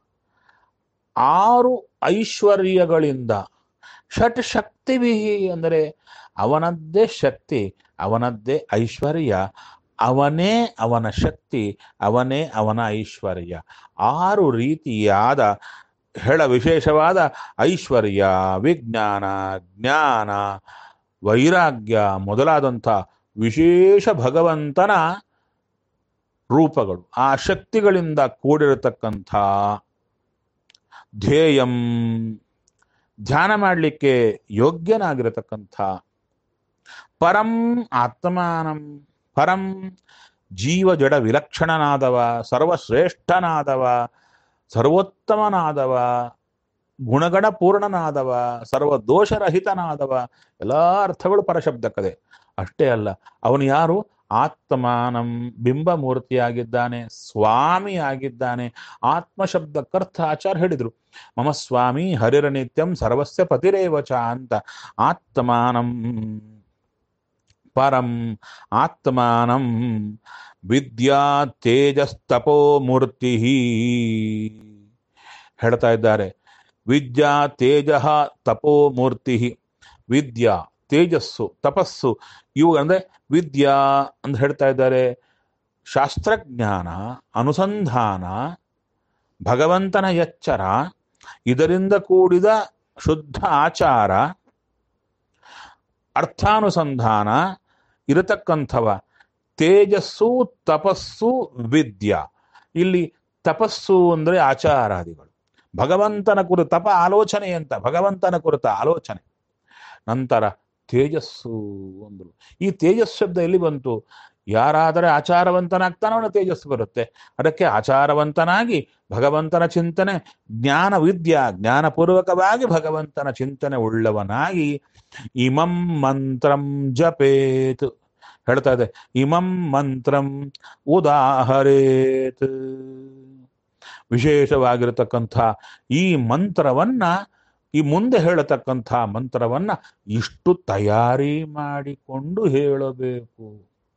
6 ಐಶ್ವರ್ಯಗಳಿಂದ, ಷಟ್ ಶಕ್ತಿಭಿ ಅಂದರೆ ಅವನದ್ದೇ ಶಕ್ತಿ, ಅವನದ್ದೇ ಐಶ್ವರ್ಯ, ಅವನೇ ಅವನ ಶಕ್ತಿ, ಅವನೇ ಅವನ ಐಶ್ವರ್ಯ. 6 ರೀತಿಯಾದ ವಿಶೇಷವಾದ ಐಶ್ವರ್ಯ, ವಿಜ್ಞಾನ, ಜ್ಞಾನ, ವೈರಾಗ್ಯ ಮೊದಲಾದಂಥ ವಿಶೇಷ ಭಗವಂತನ ರೂಪಗಳು, ಆ ಶಕ್ತಿಗಳಿಂದ ಕೂಡಿರತಕ್ಕಂಥ ಧ್ಯೇಯಂ, ಧ್ಯಾನ ಮಾಡಲಿಕ್ಕೆ ಯೋಗ್ಯನಾಗಿರತಕ್ಕಂಥ, ಪರಂ ಆತ್ಮಾನಂ, ಪರಂ ಜೀವ ಜಡ ವಿಲಕ್ಷಣನಾದವ, ಸರ್ವಶ್ರೇಷ್ಠನಾದವ, ಸರ್ವೋತ್ತಮನಾದವ, ಗುಣಗಣ ಪೂರ್ಣನಾದವ, ಸರ್ವದೋಷರಹಿತನಾದವ, ಎಲ್ಲ ಅರ್ಥಗಳು ಪರಶಬ್ದಕ್ಕದೆ. ಅಷ್ಟೇ ಅಲ್ಲ, ಅವನು ಯಾರು? ಆತ್ಮಾನಂ, ಬಿಂಬಮೂರ್ತಿಯಾಗಿದ್ದಾನೆ, ಸ್ವಾಮಿಯಾಗಿದ್ದಾನೆ. ಆತ್ಮಶಬ್ದಕ್ಕರ್ಥ ಆಚಾರ್ಯ ಹೇಳಿದರು, ಮಮ ಸ್ವಾಮಿ ಹರಿರನಿತ್ಯಂ ಸರ್ವಸ್ಯ ಪತಿರೇವಚ ಅಂತ. ಆತ್ಮಾನಂ ಪರಂ ಆತ್ಮಾನಂ ವಿದ್ಯಾ ತೇಜಸ್ತಪೋ ಮೂರ್ತಿ ಹೇಳ್ತಾ ಇದ್ದಾರೆ. ವಿದ್ಯಾ ತೇಜ ತಪೋ ಮೂರ್ತಿ. ವಿದ್ಯಾ, ತೇಜಸ್ಸು, ತಪಸ್ಸು, ಇವು ಅಂದರೆ ವಿದ್ಯಾ ಅಂತ ಹೇಳ್ತಾ ಇದ್ದಾರೆ. ಶಾಸ್ತ್ರಜ್ಞಾನ, ಅನುಸಂಧಾನ, ಭಗವಂತನ ಎಚ್ಚರ, ಇದರಿಂದ ಕೂಡಿದ ಶುದ್ಧ ಆಚಾರ, ಅರ್ಥಾನುಸಂಧಾನ ಇರತಕ್ಕಂಥವ. ತೇಜಸ್ಸು, ತಪಸ್ಸು, ವಿದ್ಯಾ. ಇಲ್ಲಿ ತಪಸ್ಸು ಅಂದರೆ ಆಚಾರಾದಿಗಳು, ಭಗವಂತನ ಕುರಿತ ತಪ ಆಲೋಚನೆ ಅಂತ, ಭಗವಂತನ ಕುರಿತ ಆಲೋಚನೆ. ನಂತರ ತೇಜಸ್ಸು ಅಂದರು. ಈ ತೇಜಸ್ಸು ಶಬ್ದ ಎಲ್ಲಿ ಬಂತು? ಯಾರಾದರೆ ಆಚಾರವಂತನಾಗ್ತಾನೋ ಅವನ ತೇಜಸ್ಸು ಬರುತ್ತೆ. ಅದಕ್ಕೆ ಆಚಾರವಂತನಾಗಿ ಭಗವಂತನ ಚಿಂತನೆ, ಜ್ಞಾನ ವಿದ್ಯಾ, ಜ್ಞಾನಪೂರ್ವಕವಾಗಿ ಭಗವಂತನ ಚಿಂತನೆ ಉಳ್ಳವನಾಗಿ ಇಮಂ ಮಂತ್ರಂ ಜಪೇತ್ ಹೇಳ್ತಾ ಇದೆ. ಇಮಂ ಮಂತ್ರಂ ಉದಾಹರೇತ್. ವಿಶೇಷವಾಗಿರತಕ್ಕಂಥ ಈ ಮಂತ್ರವನ್ನ, ಈ ಮುಂದೆ ಹೇಳತಕ್ಕಂಥ ಮಂತ್ರವನ್ನ ಇಷ್ಟು ತಯಾರಿ ಮಾಡಿಕೊಂಡು ಹೇಳಬೇಕು.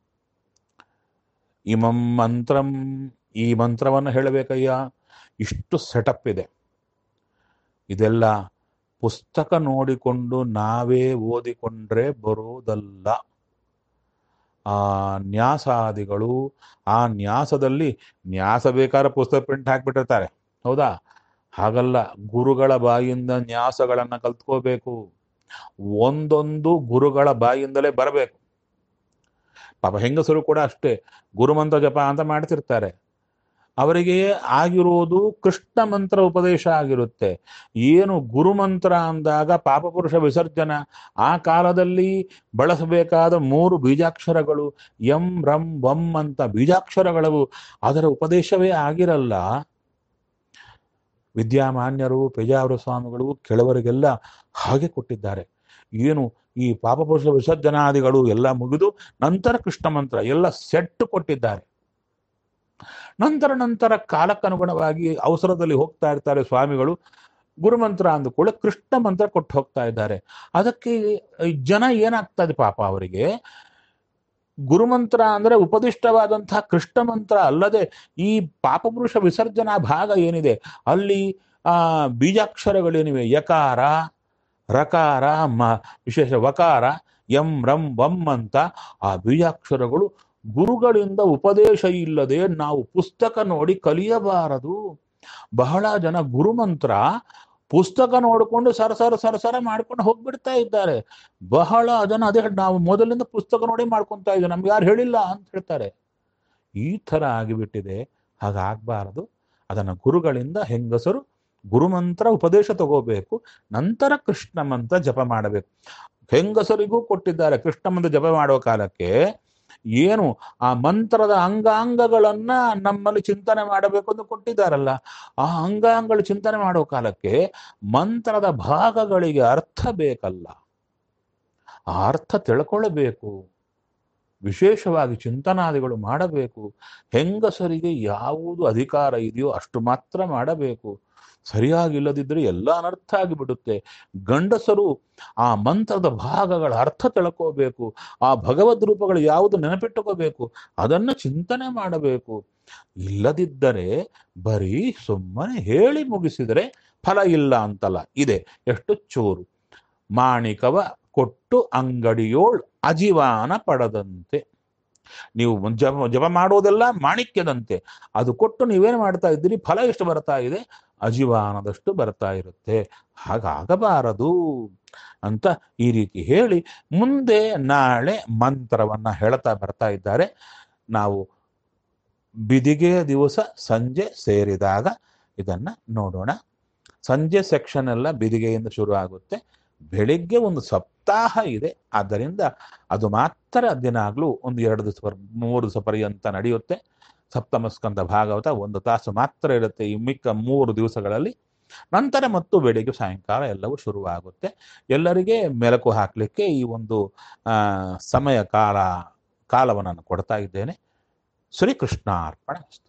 ಇಮಂ ಮಂತ್ರಂ, ಈ ಮಂತ್ರವನ್ನು ಹೇಳಬೇಕಯ್ಯ, ಇಷ್ಟು ಸೆಟಪ್ ಇದೆ. ಇದೆಲ್ಲ ಪುಸ್ತಕ ನೋಡಿಕೊಂಡು ನಾವೇ ಓದಿಕೊಂಡ್ರೆ ಬರೋದಲ್ಲ. ಆ ನ್ಯಾಸಾದಿಗಳು, ಆ ನ್ಯಾಸದಲ್ಲಿ ನ್ಯಾಸ ಬೇಕಾದ್ರೆ ಪುಸ್ತಕ ಪ್ರಿಂಟ್ ಹಾಕ್ಬಿಟ್ಟಿರ್ತಾರೆ, ಹೌದಾ? ಹಾಗಲ್ಲ, ಗುರುಗಳ ಬಾಯಿಂದ ನ್ಯಾಸಗಳನ್ನು ಕಲ್ತ್ಕೋಬೇಕು. ಒಂದೊಂದು ಗುರುಗಳ ಬಾಯಿಂದಲೇ ಬರಬೇಕು. ಪಾಪ ಹೆಂಗಸರು ಕೂಡ ಅಷ್ಟೇ, ಗುರುಮಂತ್ರ ಜಪ ಅಂತ ಮಾಡ್ತಿರ್ತಾರೆ. ಅವರಿಗೆ ಆಗಿರೋದು ಕೃಷ್ಣ ಮಂತ್ರ ಉಪದೇಶ ಆಗಿರುತ್ತೆ. ಏನು ಗುರುಮಂತ್ರ ಅಂದಾಗ ಪಾಪಪುರುಷ ವಿಸರ್ಜನ, ಆ ಕಾಲದಲ್ಲಿ ಬಳಸಬೇಕಾದ 3 ಬೀಜಾಕ್ಷರಗಳು, ಎಂ ರಂ ವಂ ಅಂತ ಬೀಜಾಕ್ಷರಗಳವು, ಅದರ ಉಪದೇಶವೇ ಆಗಿರಲ್ಲ. ವಿದ್ಯಾಮಾನ್ಯರು, ಪೇಜಾವರ ಸ್ವಾಮಿಗಳು ಕೆಲವರಿಗೆಲ್ಲ ಹಾಗೆ ಕೊಟ್ಟಿದ್ದಾರೆ. ಏನು ಈ ಪಾಪಪುರುಷ ವಿಸರ್ಜನಾದಿಗಳು ಎಲ್ಲ ಮುಗಿದು ನಂತರ ಕೃಷ್ಣ ಮಂತ್ರ ಎಲ್ಲ ಸೆಟ್ ಕೊಟ್ಟಿದ್ದಾರೆ. ನಂತರ ಕಾಲಕ್ಕನುಗುಣವಾಗಿ ಅವಸರದಲ್ಲಿ ಹೋಗ್ತಾ ಇರ್ತಾರೆ ಸ್ವಾಮಿಗಳು, ಗುರುಮಂತ್ರ ಅಂದುಕೊಳ್ಳೆ ಕೃಷ್ಣ ಮಂತ್ರ ಕೊಟ್ಟು ಹೋಗ್ತಾ ಇದ್ದಾರೆ. ಅದಕ್ಕೆ ಜನ ಏನಾಗ್ತದೆ ಪಾಪ ಅವರಿಗೆ, ಗುರುಮಂತ್ರ ಅಂದರೆ ಉಪದಿಷ್ಟವಾದಂತಹ ಕೃಷ್ಣ ಮಂತ್ರ ಅಲ್ಲದೆ ಈ ಪಾಪಪುರುಷ ವಿಸರ್ಜನಾ ಭಾಗ ಏನಿದೆ ಅಲ್ಲಿ ಬೀಜಾಕ್ಷರಗಳೇನಿವೆ, ಯಕಾರ, ರಕಾರ, ವಿಶೇಷ ವಕಾರ, ಎಂ ರಂ ವಂ ಅಂತ ಆ ಬೀಜಾಕ್ಷರಗಳು ಗುರುಗಳಿಂದ ಉಪದೇಶ ಇಲ್ಲದೆ ನಾವು ಪುಸ್ತಕ ನೋಡಿ ಕಲಿಯಬಾರದು. ಬಹಳ ಜನ ಗುರುಮಂತ್ರ ಪುಸ್ತಕ ನೋಡಿಕೊಂಡು ಸರಸರ ಮಾಡ್ಕೊಂಡು ಹೋಗ್ಬಿಡ್ತಾ ಇದ್ದಾರೆ. ಬಹಳ ಅದನ್ನು ಅದೇ ನಾವು ಮೊದಲಿಂದ ಪುಸ್ತಕ ನೋಡಿ ಮಾಡ್ಕೊತಾ ಇದ್ದೀವಿ, ನಮ್ಗೆ ಯಾರು ಹೇಳಿಲ್ಲ ಅಂತ ಹೇಳ್ತಾರೆ. ಈ ಥರ ಆಗಿಬಿಟ್ಟಿದೆ. ಹಾಗಾಗಬಾರದು. ಅದನ್ನು ಗುರುಗಳಿಂದ ಹೆಂಗಸರು ಗುರುಮಂತ್ರ ಉಪದೇಶ ತಗೋಬೇಕು, ನಂತರ ಕೃಷ್ಣ ಮಂತ್ರ ಜಪ ಮಾಡಬೇಕು. ಹೆಂಗಸರಿಗೂ ಕೊಟ್ಟಿದ್ದಾರೆ ಕೃಷ್ಣ ಮಂತ್ರ ಜಪ ಮಾಡುವ ಕಾಲಕ್ಕೆ ಏನು ಆ ಮಂತ್ರದ ಅಂಗಾಂಗಗಳನ್ನ ನಮ್ಮಲ್ಲಿ ಚಿಂತನೆ ಮಾಡಬೇಕು ಅಂತ ಕೊಟ್ಟಿದ್ದಾರಲ್ಲ, ಆ ಅಂಗಾಂಗಗಳು ಚಿಂತನೆ ಮಾಡೋ ಕಾಲಕ್ಕೆ ಮಂತ್ರದ ಭಾಗಗಳಿಗೆ ಅರ್ಥ ಬೇಕಲ್ಲ, ಆ ಅರ್ಥ ತಿಳ್ಕೊಳ್ಳಬೇಕು. ವಿಶೇಷವಾಗಿ ಚಿಂತನಾದಿಗಳು ಮಾಡಬೇಕು. ಹೆಂಗಸರಿಗೆ ಯಾವುದು ಅಧಿಕಾರ ಇದೆಯೋ ಅಷ್ಟು ಮಾತ್ರ ಮಾಡಬೇಕು. ಸರಿಯಾಗಿಲ್ಲದಿದ್ದರೆ ಎಲ್ಲ ಅನರ್ಥ ಆಗಿಬಿಡುತ್ತೆ. ಗಂಡಸರು ಆ ಮಂತ್ರದ ಭಾಗಗಳ ಅರ್ಥ ತಿಳ್ಕೋಬೇಕು. ಆ ಭಗವದ್ ರೂಪಗಳು ಯಾವುದು ನೆನಪಿಟ್ಟುಕೋಬೇಕು, ಅದನ್ನು ಚಿಂತನೆ ಮಾಡಬೇಕು. ಇಲ್ಲದಿದ್ದರೆ ಬರೀ ಸುಮ್ಮನೆ ಹೇಳಿ ಮುಗಿಸಿದರೆ ಫಲ ಇಲ್ಲ ಅಂತಲ್ಲ ಇದೆ. ಎಷ್ಟು ಚೂರು ಮಾಣಿಕವ ಕೊಟ್ಟು ಅಂಗಡಿಯೋಳ್ ಅಜಿವಾನ ಪಡದಂತೆ. ನೀವು ಜಪ ಮಾಡೋದೆಲ್ಲ ಮಾಣಿಕ್ಯದಂತೆ, ಅದು ಕೊಟ್ಟು ನೀವೇನು ಮಾಡ್ತಾ ಇದ್ದೀರಿ, ಫಲ ಎಷ್ಟು ಬರ್ತಾ ಇದೆ, ಅಜಿವಾನದಷ್ಟು ಬರ್ತಾ ಇರುತ್ತೆ. ಹಾಗಾಗಬಾರದು ಅಂತ ಈ ರೀತಿ ಹೇಳಿ ಮುಂದೆ ನಾಳೆ ಮಂತ್ರವನ್ನ ಹೇಳ್ತಾ ಬರ್ತಾ ಇದ್ದಾರೆ. ನಾವು ಬಿದಿಗೆಯ ದಿವಸ ಸಂಜೆ ಸೇರಿದಾಗ ಇದನ್ನ ನೋಡೋಣ. ಸಂಜೆ ಸೆಕ್ಷನ್ ಎಲ್ಲ ಬಿದಿಗೆಯಿಂದ ಶುರು ಆಗುತ್ತೆ. ಬೆಳಿಗ್ಗೆ ಒಂದು ಸಪ್ತಾಹ ಇದೆ, ಆದ್ದರಿಂದ ಅದು ಮಾತ್ರ ದಿನಾಗ್ಲೂ ಒಂದು 2 ದಿವಸ 3 ದಿವಸ ಪರ್ಯಂತ ನಡೆಯುತ್ತೆ. ಸಪ್ತಮ ಸ್ಕಂದ ಭಾಗವತ 1 ತಾಸು ಮಾತ್ರ ಇರುತ್ತೆ ಈ ಮಿಕ್ಕ 3 ದಿವಸಗಳಲ್ಲಿ. ನಂತರ ಮತ್ತು ಬೆಳಿಗ್ಗೆ ಸಾಯಂಕಾಲ ಎಲ್ಲವೂ ಶುರುವಾಗುತ್ತೆ. ಎಲ್ಲರಿಗೆ ಮೆಲುಕು ಹಾಕಲಿಕ್ಕೆ ಈ ಒಂದು ಸಮಯ ಕಾಲವನ್ನು ಕೊಡ್ತಾ ಇದ್ದೇನೆ. ಶ್ರೀಕೃಷ್ಣಾರ್ಪಣ.